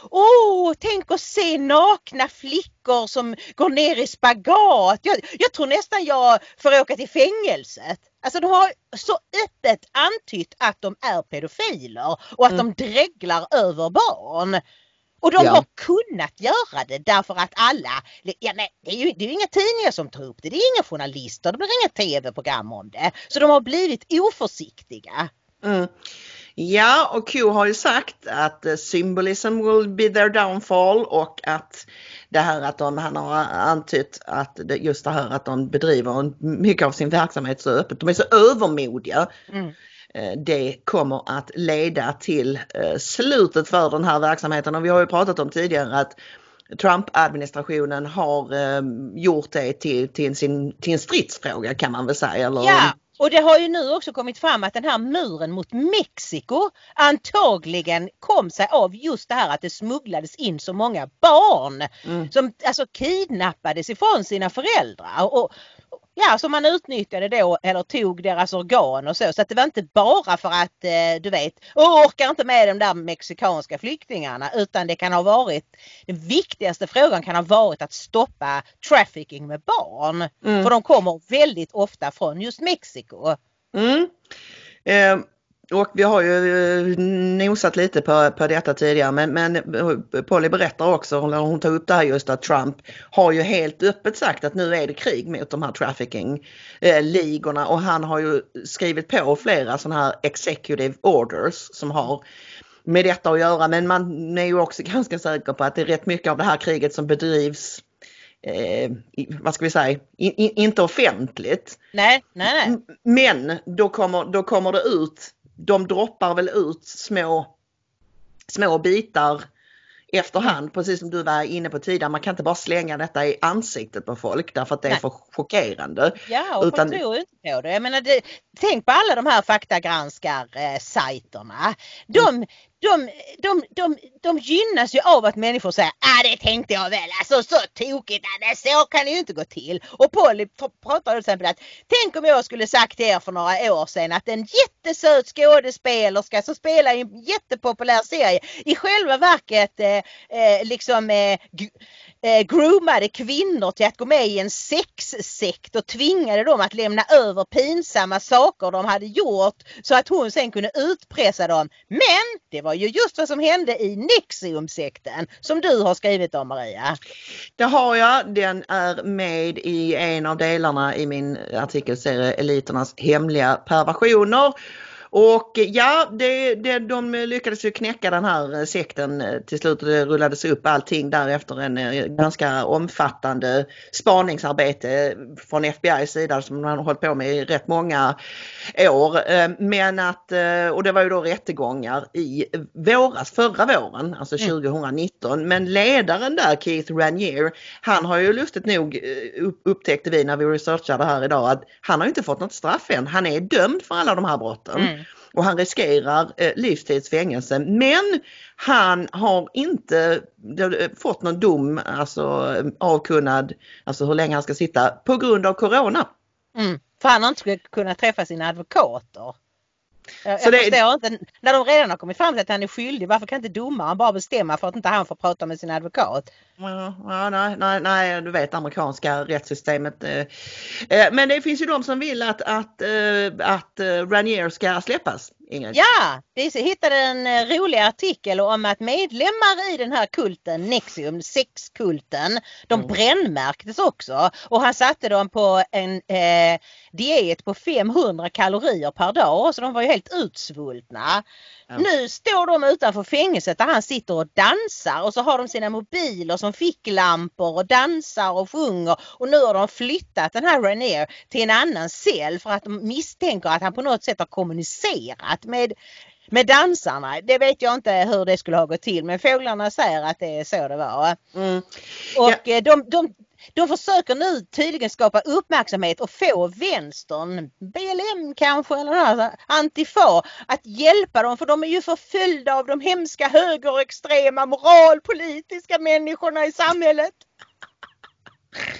åh, tänk att se nakna flickor som går ner i spagat. Jag, jag tror nästan jag får åka till fängelset. Alltså de har så öppet antytt att de är pedofiler och att mm. de dreglar över barn. Och de ja. har kunnat göra det därför att alla, ja, nej, det, är ju, det är ju inga tidningar som tar upp det, det är inga journalister, det blir inga tv-program om det. Så de har blivit oförsiktiga. Mm. Ja, och Q har ju sagt att uh, symbolism will be their downfall och att det här att de, han har antytt att det, just det här att de bedriver mycket av sin verksamhet så öppet, de är så övermodiga. Mm. Det kommer att leda till slutet för den här verksamheten. Och vi har ju pratat om tidigare att Trump-administrationen har gjort det till, till, sin, till en stridsfråga kan man väl säga. Eller? Ja, och det har ju nu också kommit fram att den här muren mot Mexiko antagligen kom sig av just det här att det smugglades in så många barn mm. som alltså kidnappades ifrån sina föräldrar. Och, Ja, så man utnyttjade då eller tog deras organ och så. Så att det var inte bara för att, eh, du vet, orkar inte med de där mexikanska flyktingarna. Utan det kan ha varit, den viktigaste frågan kan ha varit att stoppa trafficking med barn. Mm. För de kommer väldigt ofta från just Mexiko. Mm. Eh. Och vi har ju nosat lite på, på detta tidigare men, men Polly berättar också när hon tar upp det här just att Trump har ju helt öppet sagt att nu är det krig mot de här trafficking-ligorna och han har ju skrivit på flera sådana här executive orders som har med detta att göra men man är ju också ganska säker på att det är rätt mycket av det här kriget som bedrivs Eh, vad ska vi säga, in, in, inte offentligt. Nej, nej, nej. Men då kommer, då kommer det ut, de droppar väl ut små, små bitar efterhand, precis som du var inne på tidigare. Man kan inte bara slänga detta i ansiktet på folk därför att det är nej. för chockerande. Ja, och Utan... folk tror inte på det. Jag menar, det, tänk på alla de här faktagranskar-sajterna. Eh, de, mm. de, de, de, de gynnas ju av att människor säger ah, det tänkte jag väl, alltså så tokigt, alltså, så kan det ju inte gå till. Och Polly pratar till exempel att tänk om jag skulle sagt er för några år sedan att en jättesöt skådespelerska som spelar i en jättepopulär serie i själva verket eh, eh, liksom eh, g- eh, groomade kvinnor till att gå med i en sexsekt och tvingade dem att lämna över pinsamma saker de hade gjort så att hon sen kunde utpressa dem. Men det var ju just vad som hände i Nexium-sekten som du har skrivit om, Maria. Det har jag. Den är med i en av delarna i min artikelserie Eliternas hemliga perversioner. Och ja, det, det, de lyckades ju knäcka den här sekten till slut och det rullades upp allting därefter en ganska omfattande spaningsarbete från F B I:s sida som man har hållit på med i rätt många år. Men att, och det var ju då rättegångar i våras, förra våren, alltså tjugonitton. Men ledaren där, Keith Raniere, han har ju lustigt nog upptäckte vi när vi researchade här idag att han har inte fått något straff än. Han är dömd för alla de här brotten. Mm. Och han riskerar eh, livstidsfängelse. Men han har inte fått någon dom, alltså avkunnad, alltså hur länge han ska sitta på grund av corona. Mm. För han har inte kunnat träffa sina advokater. Jag, så jag det, förstår inte, när de redan har kommit fram till att han är skyldig, varför kan inte domaren bara bestämma för att inte han får prata med sin advokat? Ja, ja, nej, nej, nej, du vet amerikanska rättssystemet. Eh, men det finns ju de som vill att, att, eh, att Raniere ska släppas. Ingrid. Ja, vi hittade en rolig artikel om att medlemmar i den här kulten, Nexium, sexkulten, de mm. brännmärktes också. Och han satte dem på en eh, diet på femhundra kalorier per dag, så de var ju helt utsvultna. Mm. Nu står de utanför fängelset där han sitter och dansar och så har de sina mobiler som ficklampor och dansar och sjunger och nu har de flyttat den här Raniere till en annan cell för att de misstänker att han på något sätt har kommunicerat med, med dansarna. Det vet jag inte hur det skulle ha gått till, men fåglarna säger att det är så det var. Mm. Och ja. de, de De försöker nu tydligen skapa uppmärksamhet och få vänstern, B L M kanske eller något, Antifa, att hjälpa dem, för de är ju förföljda av de hemska högerextrema moralpolitiska människorna i samhället.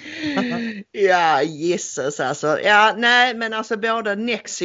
Ja, gisses alltså. Ja, nej, men alltså både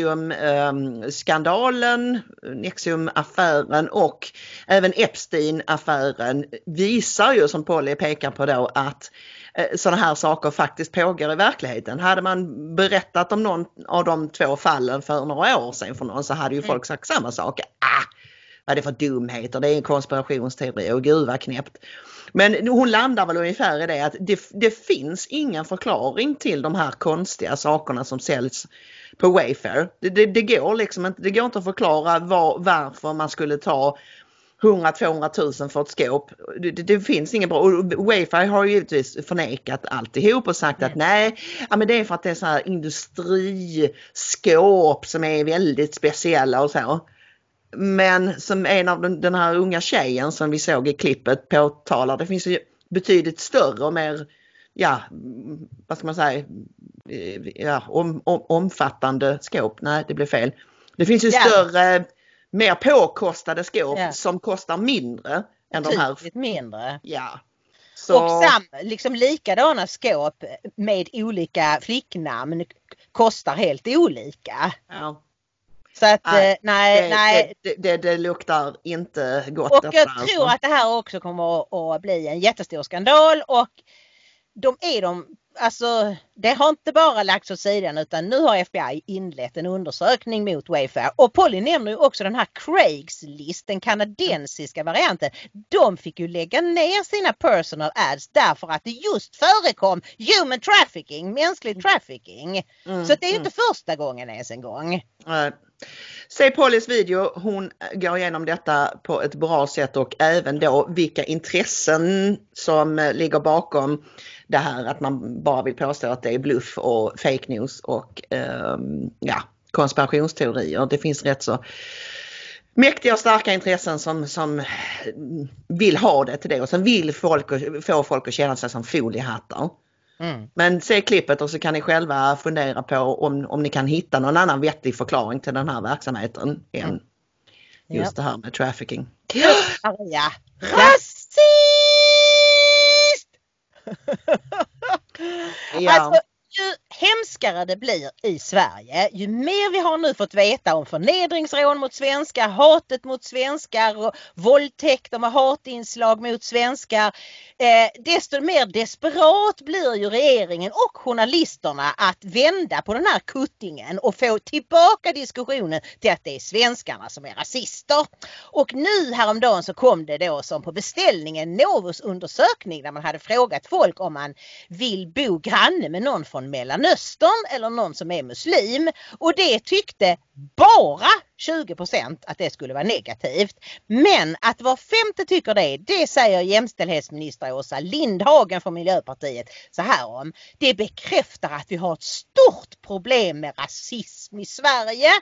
Nexium-skandalen, Nexium-affären och även Epstein-affären visar ju, som Polly pekar på då, att sådana här saker faktiskt pågår i verkligheten. Hade man berättat om någon av de två fallen för några år sedan för någon, så hade ju folk sagt samma sak. Ah, vad är det för dumheter? Det är en konspirationsteori och gud vad knäppt. Men hon landar väl ungefär i det att det, det finns ingen förklaring till de här konstiga sakerna som säljs på Wayfair. Det, det, det går liksom inte, det går inte att förklara var, varför man skulle ta hundra till tvåhundratusen för ett skåp. Det, det, det finns ingen bra. Och Wayfair har ju givetvis förnekat alltihop och sagt mm. att nej, ja, men det är för att det är så här industriskåp som är väldigt speciella och så. Men som en av den, den här unga tjejen som vi såg i klippet påtalar, det finns ju betydligt större och mer, ja, vad ska man säga, ja, om, om, omfattande skåp. Nej, det blev fel. Det finns ju ja. större, mer påkostade skåp ja. som kostar mindre än de här. Tydligt mindre. Ja. Så... Och sam, liksom likadana skåp med olika flicknamn kostar helt olika. Ja. Så att nej, nej, det, nej. Det, det, det luktar inte gott. Och jag alltså. tror att det här också kommer att, att bli en jättestor skandal, och de är de, alltså det har inte bara lagts åt sidan, utan nu har F B I inlett en undersökning mot Wayfair. Och Polly nämner ju också den här Craigslist, den kanadensiska varianten. De fick ju lägga ner sina personal ads därför att det just förekom human trafficking, mänsklig trafficking. Mm, så det är ju mm. inte första gången ens en gång. Nej. Se Pollys video, hon går igenom detta på ett bra sätt, och även då vilka intressen som ligger bakom det här, att man bara vill påstå att det är bluff och fake news och um, ja, konspirationsteorier. Det finns rätt så mäktiga och starka intressen som, som vill ha det till det, och som vill folk, få folk att känna sig som foliehattar. Mm. Men se klippet och så kan ni själva fundera på om, om ni kan hitta någon annan vettig förklaring till den här verksamheten än mm. just yep. det här med trafficking. Ja. Rasist! Ja. Alltså, ju hemskare det blir i Sverige, ju mer vi har nu fått veta om förnedringsrån mot svenskar, hatet mot svenskar och våldtäkter med hatinslag mot svenskar, eh, desto mer desperat blir ju regeringen och journalisterna att vända på den här kuttingen och få tillbaka diskussionen till att det är svenskarna som är rasister. Och nu häromdagen så kom det då som på beställningen Novus undersökning där man hade frågat folk om man vill bo granne med någon från Mellanöstern eller någon som är muslim, och det tyckte bara tjugo procent att det skulle vara negativt. Men att var femte tycker det, det säger jämställdhetsminister Åsa Lindhagen från Miljöpartiet så här om. Det bekräftar att vi har ett stort problem med rasism i Sverige.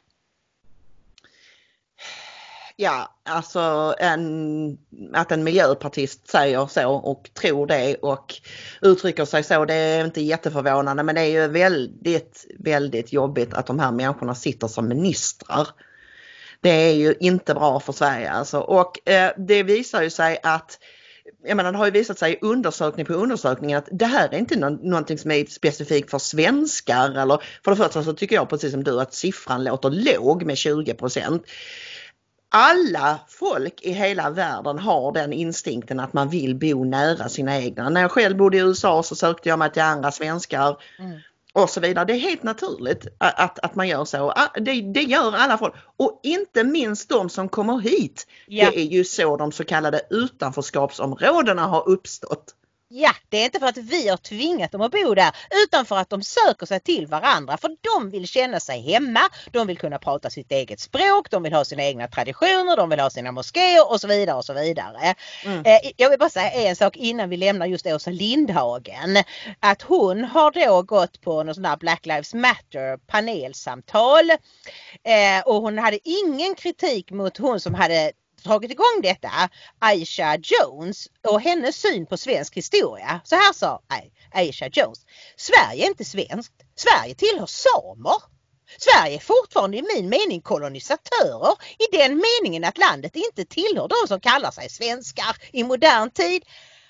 Ja, alltså en, att en miljöpartist säger så och tror det och uttrycker sig så, det är inte jätteförvånande, men det är ju väldigt, väldigt jobbigt att de här människorna sitter som ministrar. Det är ju inte bra för Sverige alltså. Och eh, det visar ju sig att, jag menar, det har ju visat sig undersökning på undersökning att det här är inte nå- någonting som är specifikt för svenskar, eller för det första så tycker jag precis som du att siffran låter låg med tjugo procent. Alla folk i hela världen har den instinkten att man vill bo nära sina egna. När jag själv bodde i U S A så sökte jag mig till andra svenskar mm. och så vidare. Det är helt naturligt att, att man gör så. Det, det gör alla folk. Och inte minst de som kommer hit. Ja. Det är ju så de så kallade utanförskapsområdena har uppstått. Ja, det är inte för att vi har tvingat dem att bo där, utan för att de söker sig till varandra. För de vill känna sig hemma, de vill kunna prata sitt eget språk, de vill ha sina egna traditioner, de vill ha sina moskéer och så vidare och så vidare. Mm. Eh, jag vill bara säga en sak innan vi lämnar just Åsa Lindhagen. Att hon har då gått på någon sån där Black Lives Matter panelsamtal. Eh, och hon hade ingen kritik mot hon som hade tagit igång detta, Aisha Jones, och hennes syn på svensk historia. Så här sa Aisha Jones: Sverige är inte svenskt. Sverige tillhör samer. Sverige är fortfarande i min mening kolonisatörer, i den meningen att landet inte tillhör de som kallar sig svenskar i modern tid.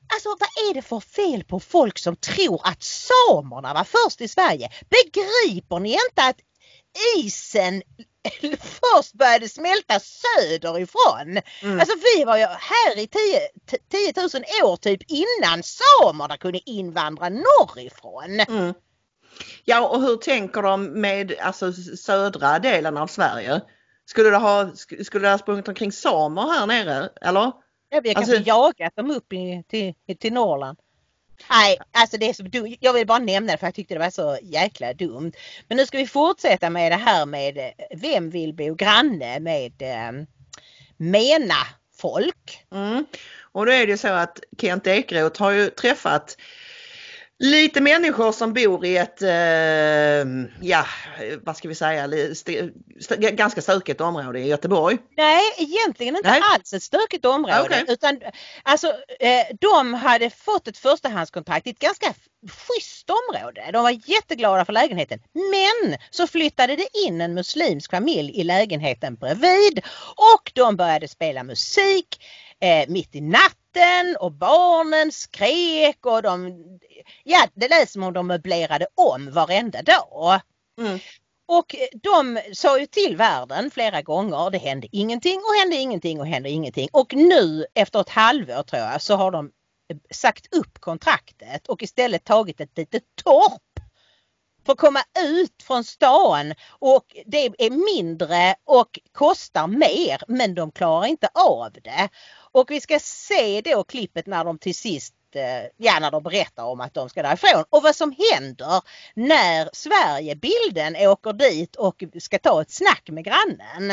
Alltså vad är det för fel på folk som tror att samerna var först i Sverige? Begriper ni inte att isen först började smälta söderifrån? Mm. Alltså vi var ju här i tio tusen år typ innan samerna kunde invandra norrifrån. Mm. Ja, och hur tänker de med alltså, södra delen av Sverige? Skulle det ha, skulle det ha sprungit omkring samer här nere, eller? Ja, vi har alltså, kanske jagat dem upp i, till, till Norrland. Nej, alltså det är så dumt. Jag vill bara nämna det för jag tyckte det var så jäkla dumt. Men nu ska vi fortsätta med det här med vem vill bo granne med eh, mena folk. Mm. Och då är det så att Kent Ekeroth har ju träffat lite människor som bor i ett, eh, ja, vad ska vi säga, st- st- ganska stökigt område i Göteborg. Nej, egentligen inte Nej. alls ett stökigt område. Okay. Utan, alltså, eh, de hade fått ett förstahandskontrakt i ett ganska schysst område. De var jätteglada för lägenheten. Men så flyttade det in en muslimsk familj i lägenheten bredvid. Och de började spela musik eh, mitt i natten. Och barnen skrek och de... Ja, det lät som om de möblerade om varenda dag. Mm. Och de sa ju till världen flera gånger, det hände ingenting och hände ingenting och hände ingenting. Och nu efter ett halvår tror jag så har de sagt upp kontraktet och istället tagit ett litet torp för att komma ut från stan. Och det är mindre och kostar mer men de klarar inte av det. Och vi ska se då klippet när de till sist Ja, när de berättar om att de ska därifrån. Och vad som händer när Sverigebilden åker dit och ska ta ett snack med grannen.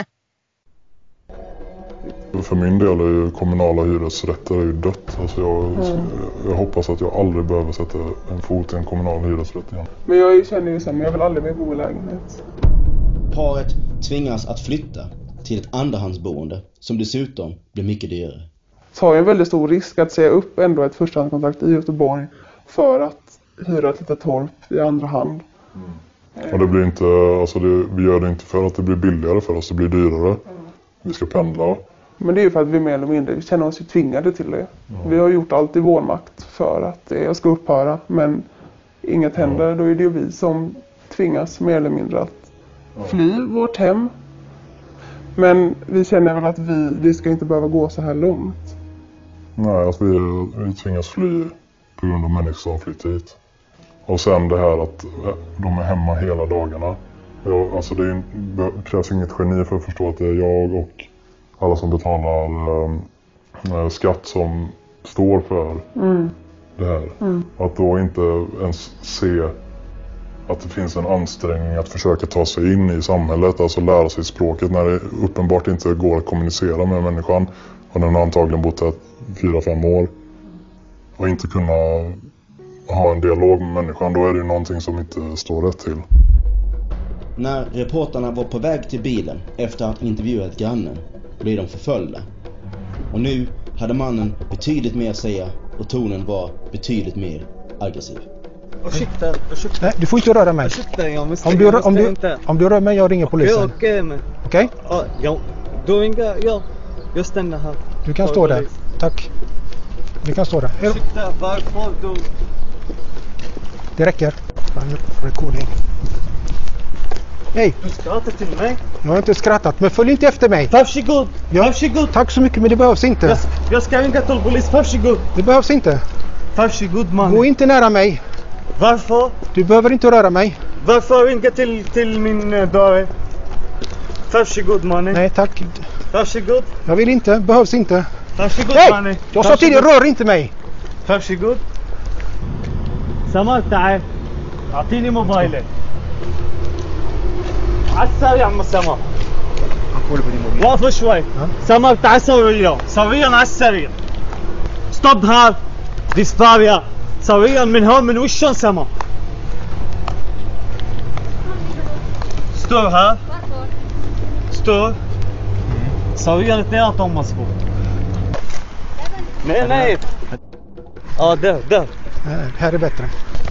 För min del är ju kommunala hyresrätter är ju dött. Alltså jag, mm. jag hoppas att jag aldrig behöver sätta en fot i en kommunal hyresrätt igen. Men jag känner ju så här, men jag vill aldrig mer bo i lägenhet. Paret tvingas att flytta till ett andrahandsboende som dessutom blir mycket dyrare. Tar ju en väldigt stor risk att säga upp ändå ett förstahandskontrakt i Göteborg för att hyra ett litet torp i andra hand. Mm. Och det blir inte, alltså det, vi gör det inte för att det blir billigare för oss, det blir dyrare. Mm. Vi ska pendla. Men det är ju för att vi mer eller mindre känner oss tvingade till det. Mm. Vi har gjort allt i vår makt för att det ska upphöra, men inget händer. Mm. Då är det ju vi som tvingas mer eller mindre att fly mm. vårt hem. Men vi känner väl att vi, vi ska inte behöva gå så här långt. Nej, att vi, vi tvingas fly på grund av människor som har flytt hit. Och sen det här att de är hemma hela dagarna. Jag, alltså det, är, det krävs inget geni för att förstå att det är jag och alla som betalar äh, skatt som står för mm. det här. Mm. Att då inte ens se att det finns en ansträngning att försöka ta sig in i samhället. Alltså lära sig språket när det uppenbart inte går att kommunicera med människan. Och den har antagligen bott här fyra, fem år. Och inte kunna ha en dialog med människan. Då är det ju någonting som inte står rätt till. När reporterna var på väg till bilen efter att ha intervjuat grannen blev de förföljda. Och nu hade mannen betydligt mer att säga och tonen var betydligt mer aggressiv. Ursäkta, ursäkta. Nej, du får inte röra mig. Ursäkta, jag måste, om, du, jag måste om, du, inte. om du rör mig, jag ringer polisen. Okej, okej, men... Okej? Ja, ja, då inga, ja. Jag stannar här. Du kan stå där. Tack. Du kan stå där. Ursäkta, varför du... Det räcker. Recording. Hej. Du skrattar till mig. Jag har inte skrattat, men följ inte efter mig. Varsågod. Ja. Varsågod. Tack så mycket, men det behövs inte. Jag, jag ska ringa till polis. Varsågod. Det behövs inte. Varsågod, man. Gå inte nära mig. Varför? Du behöver inte röra mig. Varför ringa till, till min uh, dörr? Varsågod, mannen. Nej, tack. Varsågod. Jag vill inte. Behövs inte. Varsågod, hey! mannen. Jag sa till dig, rör inte mig. Varsågod. سمر تعال اعطيني موبايلك على السريع يا عم سمر وقف شوي سمر تعال سريع سريعا على السريع ستوب هار ديسباريا سريعا من هون من وشهم سمر ستور هار ستور سريعا اثنيناتهم مظبوط nej nej ja där där här är bättre.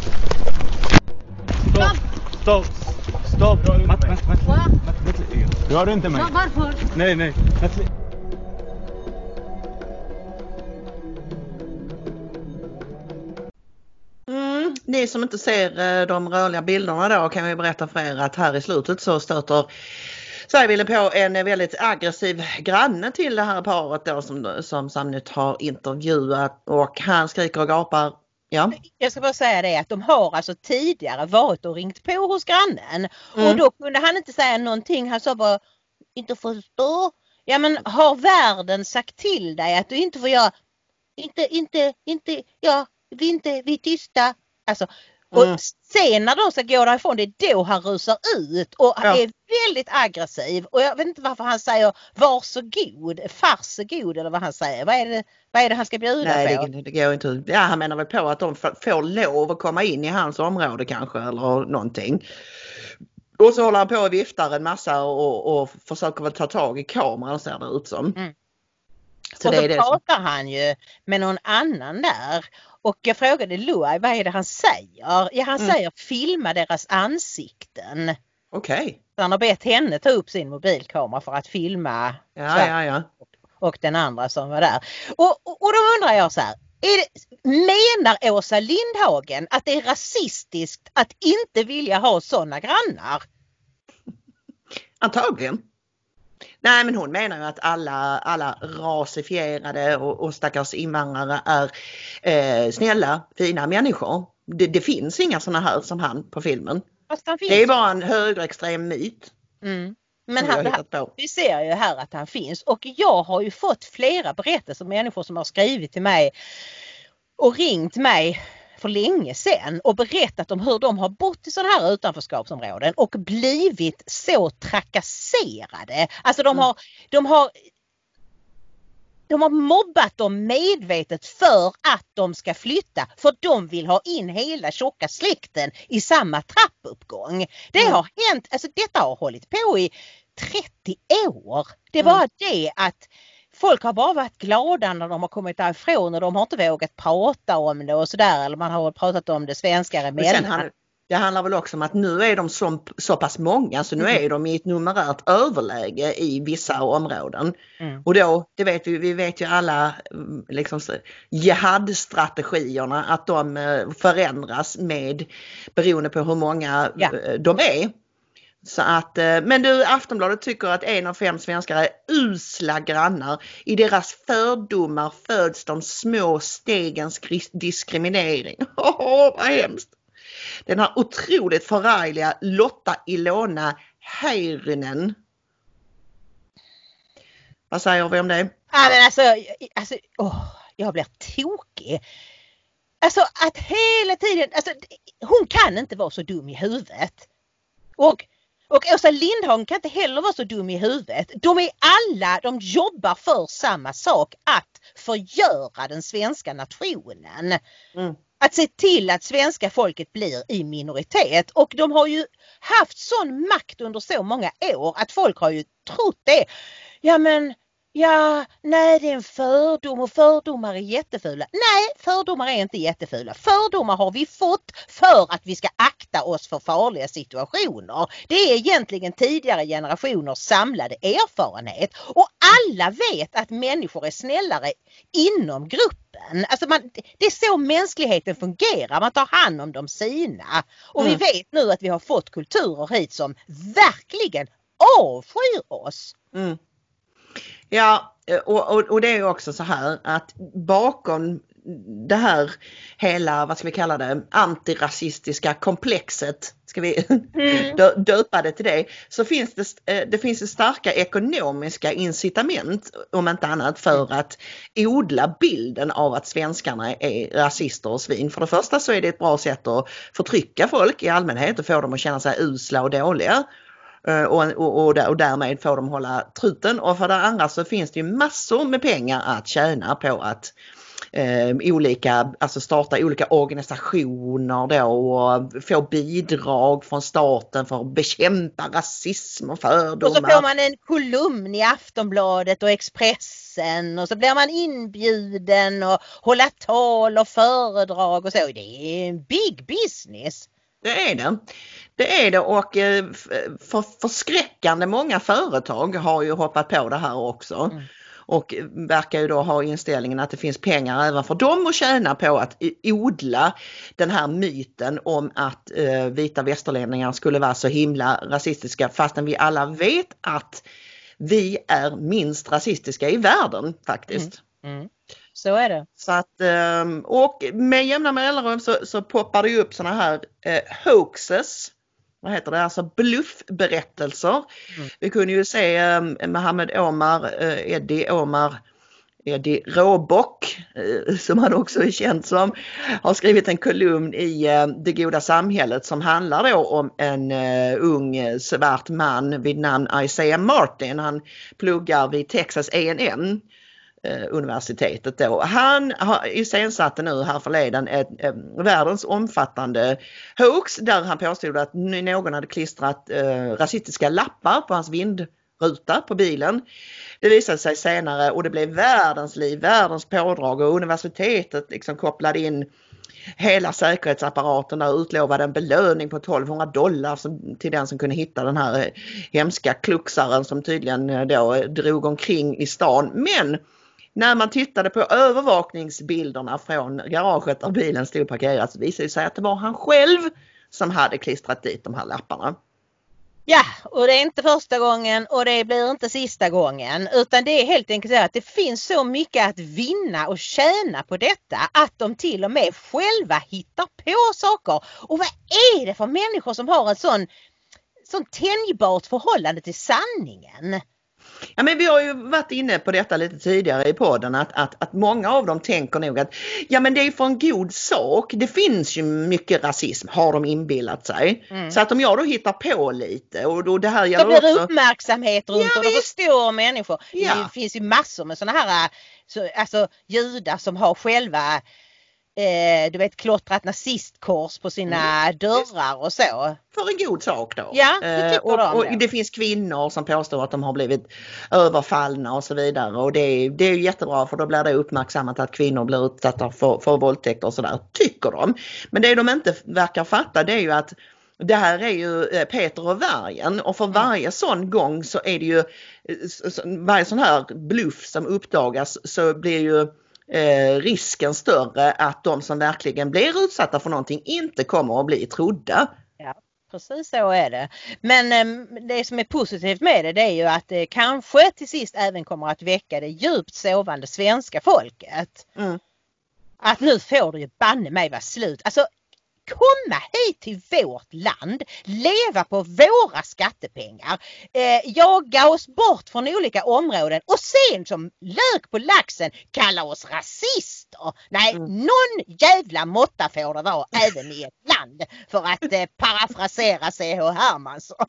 Stopp! Stopp! Stopp! Matt, Matt, Matt. Matt, rör inte mig. Varför? Nej, nej. Matt. ni som inte ser eh, de rörliga bilderna då kan vi berätta för er att här i slutet så stöter Sägville på en väldigt aggressiv granne till det här paret då som, som Samnytt har intervjuat och han skriker och gapar. Ja. Jag ska bara säga det att de har alltså tidigare varit och ringt på hos grannen Mm. och då kunde han inte säga någonting. Han sa bara, inte förstå. Ja men har världen sagt till dig att du inte får göra, inte, inte, inte, ja, vi inte, vi är tysta. Alltså, och Mm. sen när de ska gå därifrån, det är då han rusar ut och Ja. är väldigt aggressiv. Och jag vet inte varför han säger varsågod, farsegod eller vad han säger. Vad är det, vad är det han ska bjuda Nej, på? det, det går inte. Ja, han menar väl på att de f- får lov att komma in i hans område kanske eller någonting. Och så håller han på och viftar en massa och, och försöker väl ta tag i kameran ser det ut som. Mm. Så och det så är det som... pratar han ju med någon annan där. Och jag frågade Louie, vad är det han säger? Ja, han Mm. säger filma deras ansikten. Okej. Okay. Han har bett henne ta upp sin mobilkamera för att filma Ja, ja, ja. och den andra som var där. Och, och, och då undrar jag så här, är det, menar Åsa Lindhagen att det är rasistiskt att inte vilja ha sådana grannar? Antagligen. Nej, men hon menar ju att alla, alla rasifierade och, och stackars invandrare är eh, snälla, fina människor. Det, det finns inga sådana här som han på filmen. Fast han finns. Det är bara en högerextrem myt. Mm. Men som jag har han, hittat på. vi ser ju här att han finns och jag har ju fått flera berättelser om människor som har skrivit till mig och ringt mig för länge sedan och berättat om hur de har bott i sådana här utanförskapsområden och blivit så trakasserade. Alltså de har, de har de har mobbat dem medvetet för att de ska flytta. För de vill ha in hela tjocka släkten i samma trappuppgång. Det Mm. har hänt, alltså detta har hållit på i trettio år. Det var Mm. det att folk har bara varit glada när de har kommit därifrån och de har inte vågat prata om det och sådär. Eller man har pratat om det svenskare Men sen emellan. han, det handlar väl också om att nu är de så, så pass många så nu är de i ett numerärt överläge i vissa områden. Mm. Och då, det vet vi, vi vet ju alla mm, liksom så- jihad-strategierna att de eh, förändras med beroende på hur många Ja. eh, de är. Så att, eh, men du, Aftonbladet tycker att en av fem svenskar är usla grannar. I deras fördomar föds de små stegens gris- diskriminering. Åh, vad hemskt! Den här otroligt förargliga Lotta Ilona Häyrinen. Vad säger vi om det? Ja, men alltså, alltså åh, jag blir tokig. Alltså att hela tiden, alltså, hon kan inte vara så dum i huvudet. Och, och Åsa Lindhagen kan inte heller vara så dum i huvudet. De är alla, de jobbar för samma sak, att förgöra den svenska nationen. Mm. Att se till att svenska folket blir i minoritet. Och de har ju haft sån makt under så många år att folk har ju trott det. Ja men, ja, nej det är en fördom och fördomar är jättefula. Nej, fördomar är inte jättefula. Fördomar har vi fått för att vi ska akta oss för farliga situationer. Det är egentligen tidigare generationers samlade erfarenhet. Och alla vet att människor är snällare inom gruppen. Alltså man, det är så mänskligheten fungerar. Man tar hand om de sina. Och Mm. vi vet nu att vi har fått kulturer hit som verkligen avskyr oss. Mm. Ja, och, och, och det är ju också så här att bakom det här hela, vad ska vi kalla det, antirasistiska komplexet, ska vi Mm. dö- döpa det till det, så finns det, eh, det finns det starka ekonomiska incitament om inte annat för att odla bilden av att svenskarna är rasister och svin. För det första så är det ett bra sätt att förtrycka folk i allmänhet och få dem att känna sig usla och dåliga. Och, och, och, och därmed får de hålla truten. Och för det andra så finns det ju massor med pengar att tjäna på att eh, olika, alltså starta olika organisationer då och få bidrag från staten för att bekämpa rasism och fördomar. Och så får man en kolumn i Aftonbladet och Expressen och så blir man inbjuden och hålla tal och föredrag och så. Det är en big business. Det är det. Det är det och eh, för, förskräckande många företag har ju hoppat på det här också. Mm. och verkar ju då ha inställningen att det finns pengar även för dem att tjäna på att odla den här myten om att eh, vita västerlänningar skulle vara så himla rasistiska, fastän vi alla vet att vi är minst rasistiska i världen faktiskt. Mm. Mm. Så är det. Så att, och med jämna mellanrum så, så poppar det upp såna här eh, hoaxes. Vad heter det? Alltså bluffberättelser. Mm. Vi kunde ju se eh, Mohammed Omar, eh, Eddie Omar, Eddie Råbock, eh, som han också är känd som, har skrivit en kolumn i eh, Det goda samhället som handlar då om en eh, ung svart man vid namn Isaiah Martin. Han pluggar vid Texas A and M. Universitetet då. Han har iscensatte nu här förleden ett, ett, världens omfattande hoax där han påstod att någon hade klistrat eh, rasistiska lappar på hans vindruta på bilen. Det visade sig senare och det blev världens liv, världens pådrag, och universitetet liksom kopplade in hela säkerhetsapparaten där, utlovade en belöning på tolvhundra dollar som, till den som kunde hitta den här hemska kluxaren som tydligen då drog omkring i stan. Men när man tittade på övervakningsbilderna från garaget där bilen stod parkerad så visade det sig att det var han själv som hade klistrat dit de här lapparna. Ja, och det är inte första gången och det blir inte sista gången, utan det är helt enkelt så att det finns så mycket att vinna och tjäna på detta att de till och med själva hittar på saker. Och vad är det för människor som har ett sån, sån tänjbart förhållande till sanningen? Ja, men vi har ju varit inne på detta lite tidigare i podden att, att, att många av dem tänker nog att ja, men det är för en god sak. Det finns ju mycket rasism, har de inbillat sig. Mm. Så att om jag då hittar på lite och då det här gäller också... Då blir det också... uppmärksamhet runt ja, och då förstår människor. Ja. Det finns ju massor med sådana här så, alltså judar som har själva Eh, du vet, klottrat nazistkors på sina mm. dörrar och så. För en god sak då. Ja, det tycker och, de och det. det finns kvinnor som påstår att de har blivit överfallna och så vidare. Och det är, det är ju jättebra för då blir det uppmärksammat att kvinnor blir utsatta för, för våldtäkter och sådär, tycker de. Men det de inte verkar fatta det är ju att det här är ju Peter och vargen, och för varje sån gång så är det ju varje sån här bluff som uppdagas så blir ju Eh, risken större att de som verkligen blir utsatta för någonting inte kommer att bli trodda. Ja, precis så är det. Men eh, det som är positivt med det, det är ju att det kanske till sist även kommer att väcka det djupt sovande svenska folket. Mm. Att nu får det ju banne mig vara slut. Alltså komma hit till vårt land, leva på våra skattepengar, eh, jaga oss bort från olika områden och sen som lök på laxen kalla oss rasister. Nej, mm. någon jävla måtta får det vara även i ett land, för att eh, parafrasera C H Hermansson.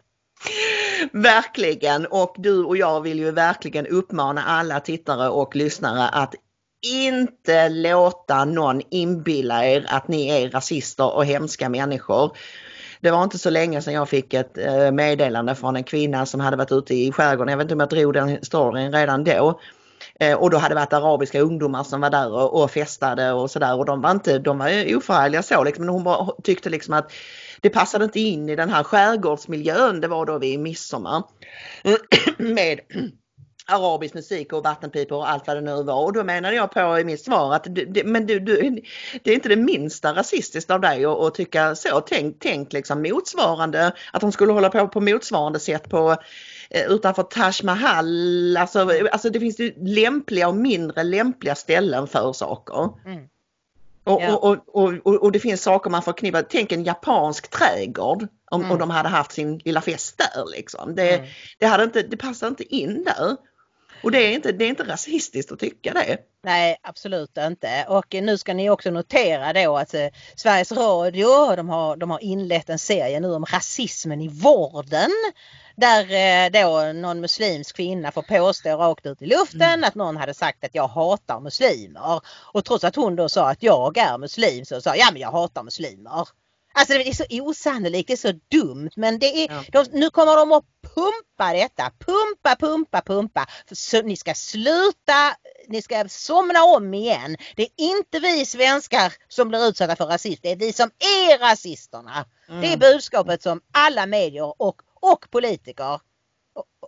Verkligen, och du och jag vill ju verkligen uppmana alla tittare och lyssnare att inte låta någon inbilla er att ni är rasister och hemska människor. Det var inte så länge sedan jag fick ett meddelande från en kvinna som hade varit ute i skärgården. Jag vet inte om jag drog den storyn redan då. Och då hade det varit arabiska ungdomar som var där och, och festade och sådär. Och de var inte, de var oförargliga så liksom. Men hon bara tyckte liksom att det passade inte in i den här skärgårdsmiljön. Det var då vid midsommar. Med arabisk musik och vattenpipor och allt vad det nu var. Och då menade jag på i mitt svar att det, det, men du, du, det är inte det minsta rasistiskt av dig att, att tycka så. Tänk, tänk liksom motsvarande, att de skulle hålla på på motsvarande sätt på utanför Taj Mahal. Alltså, alltså det finns ju lämpliga och mindre lämpliga ställen för saker. Mm. Och, ja. och, och, och, och det finns saker man får knipa. Tänk en japansk trädgård om, mm. om de hade haft sin lilla fest där liksom. Det, mm. det, hade inte, det passar inte in där. Och det är inte, det är inte rasistiskt att tycka det. Nej, absolut inte. Och nu ska ni också notera då att eh, Sveriges Radio, de har, de har inlett en serie nu om rasismen i vården. Där eh, då någon muslimsk kvinna får påstå rakt ut i luften mm. att någon hade sagt att jag hatar muslimer. Och trots att hon då sa att jag är muslim så sa ja men jag hatar muslimer. Alltså det är så osannolikt, det är så dumt, men det är, ja. de, nu kommer de att pumpa detta, pumpa, pumpa, pumpa, så ni ska sluta, ni ska somna om igen. Det är inte vi svenskar som blir utsatta för rasism, det är vi som är rasisterna. Mm. Det är budskapet som alla medier och, och politiker och, och,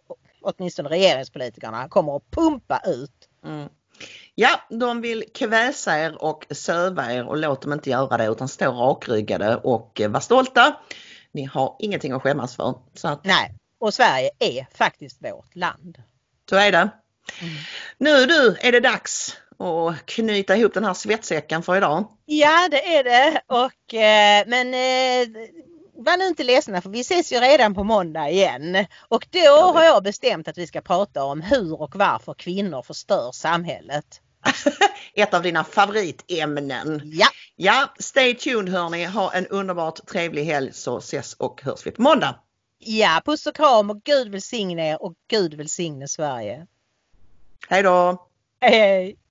åtminstone regeringspolitikerna kommer att pumpa ut. Mm. Ja, de vill kväsa er och söva er och låt dem inte göra det utan stå rakryggade och var stolta. Ni har ingenting att skämmas för. Så att... Nej, och Sverige är faktiskt vårt land. Så är det. Mm. Nu du, är det dags att knyta ihop den här svettsäcken för idag? Ja, det är det. Och, eh, men eh, var nu inte ledsna för vi ses ju redan på måndag igen. Och då har jag bestämt att vi ska prata om hur och varför kvinnor förstör samhället. Ett av dina favoritämnen. Ja. Ja, stay tuned hörni. Ha en underbart trevlig helg så ses och hörs vi på måndag. Ja, puss och kram och Gud välsigne er och Gud välsigne Sverige. Hej då! Hej hej!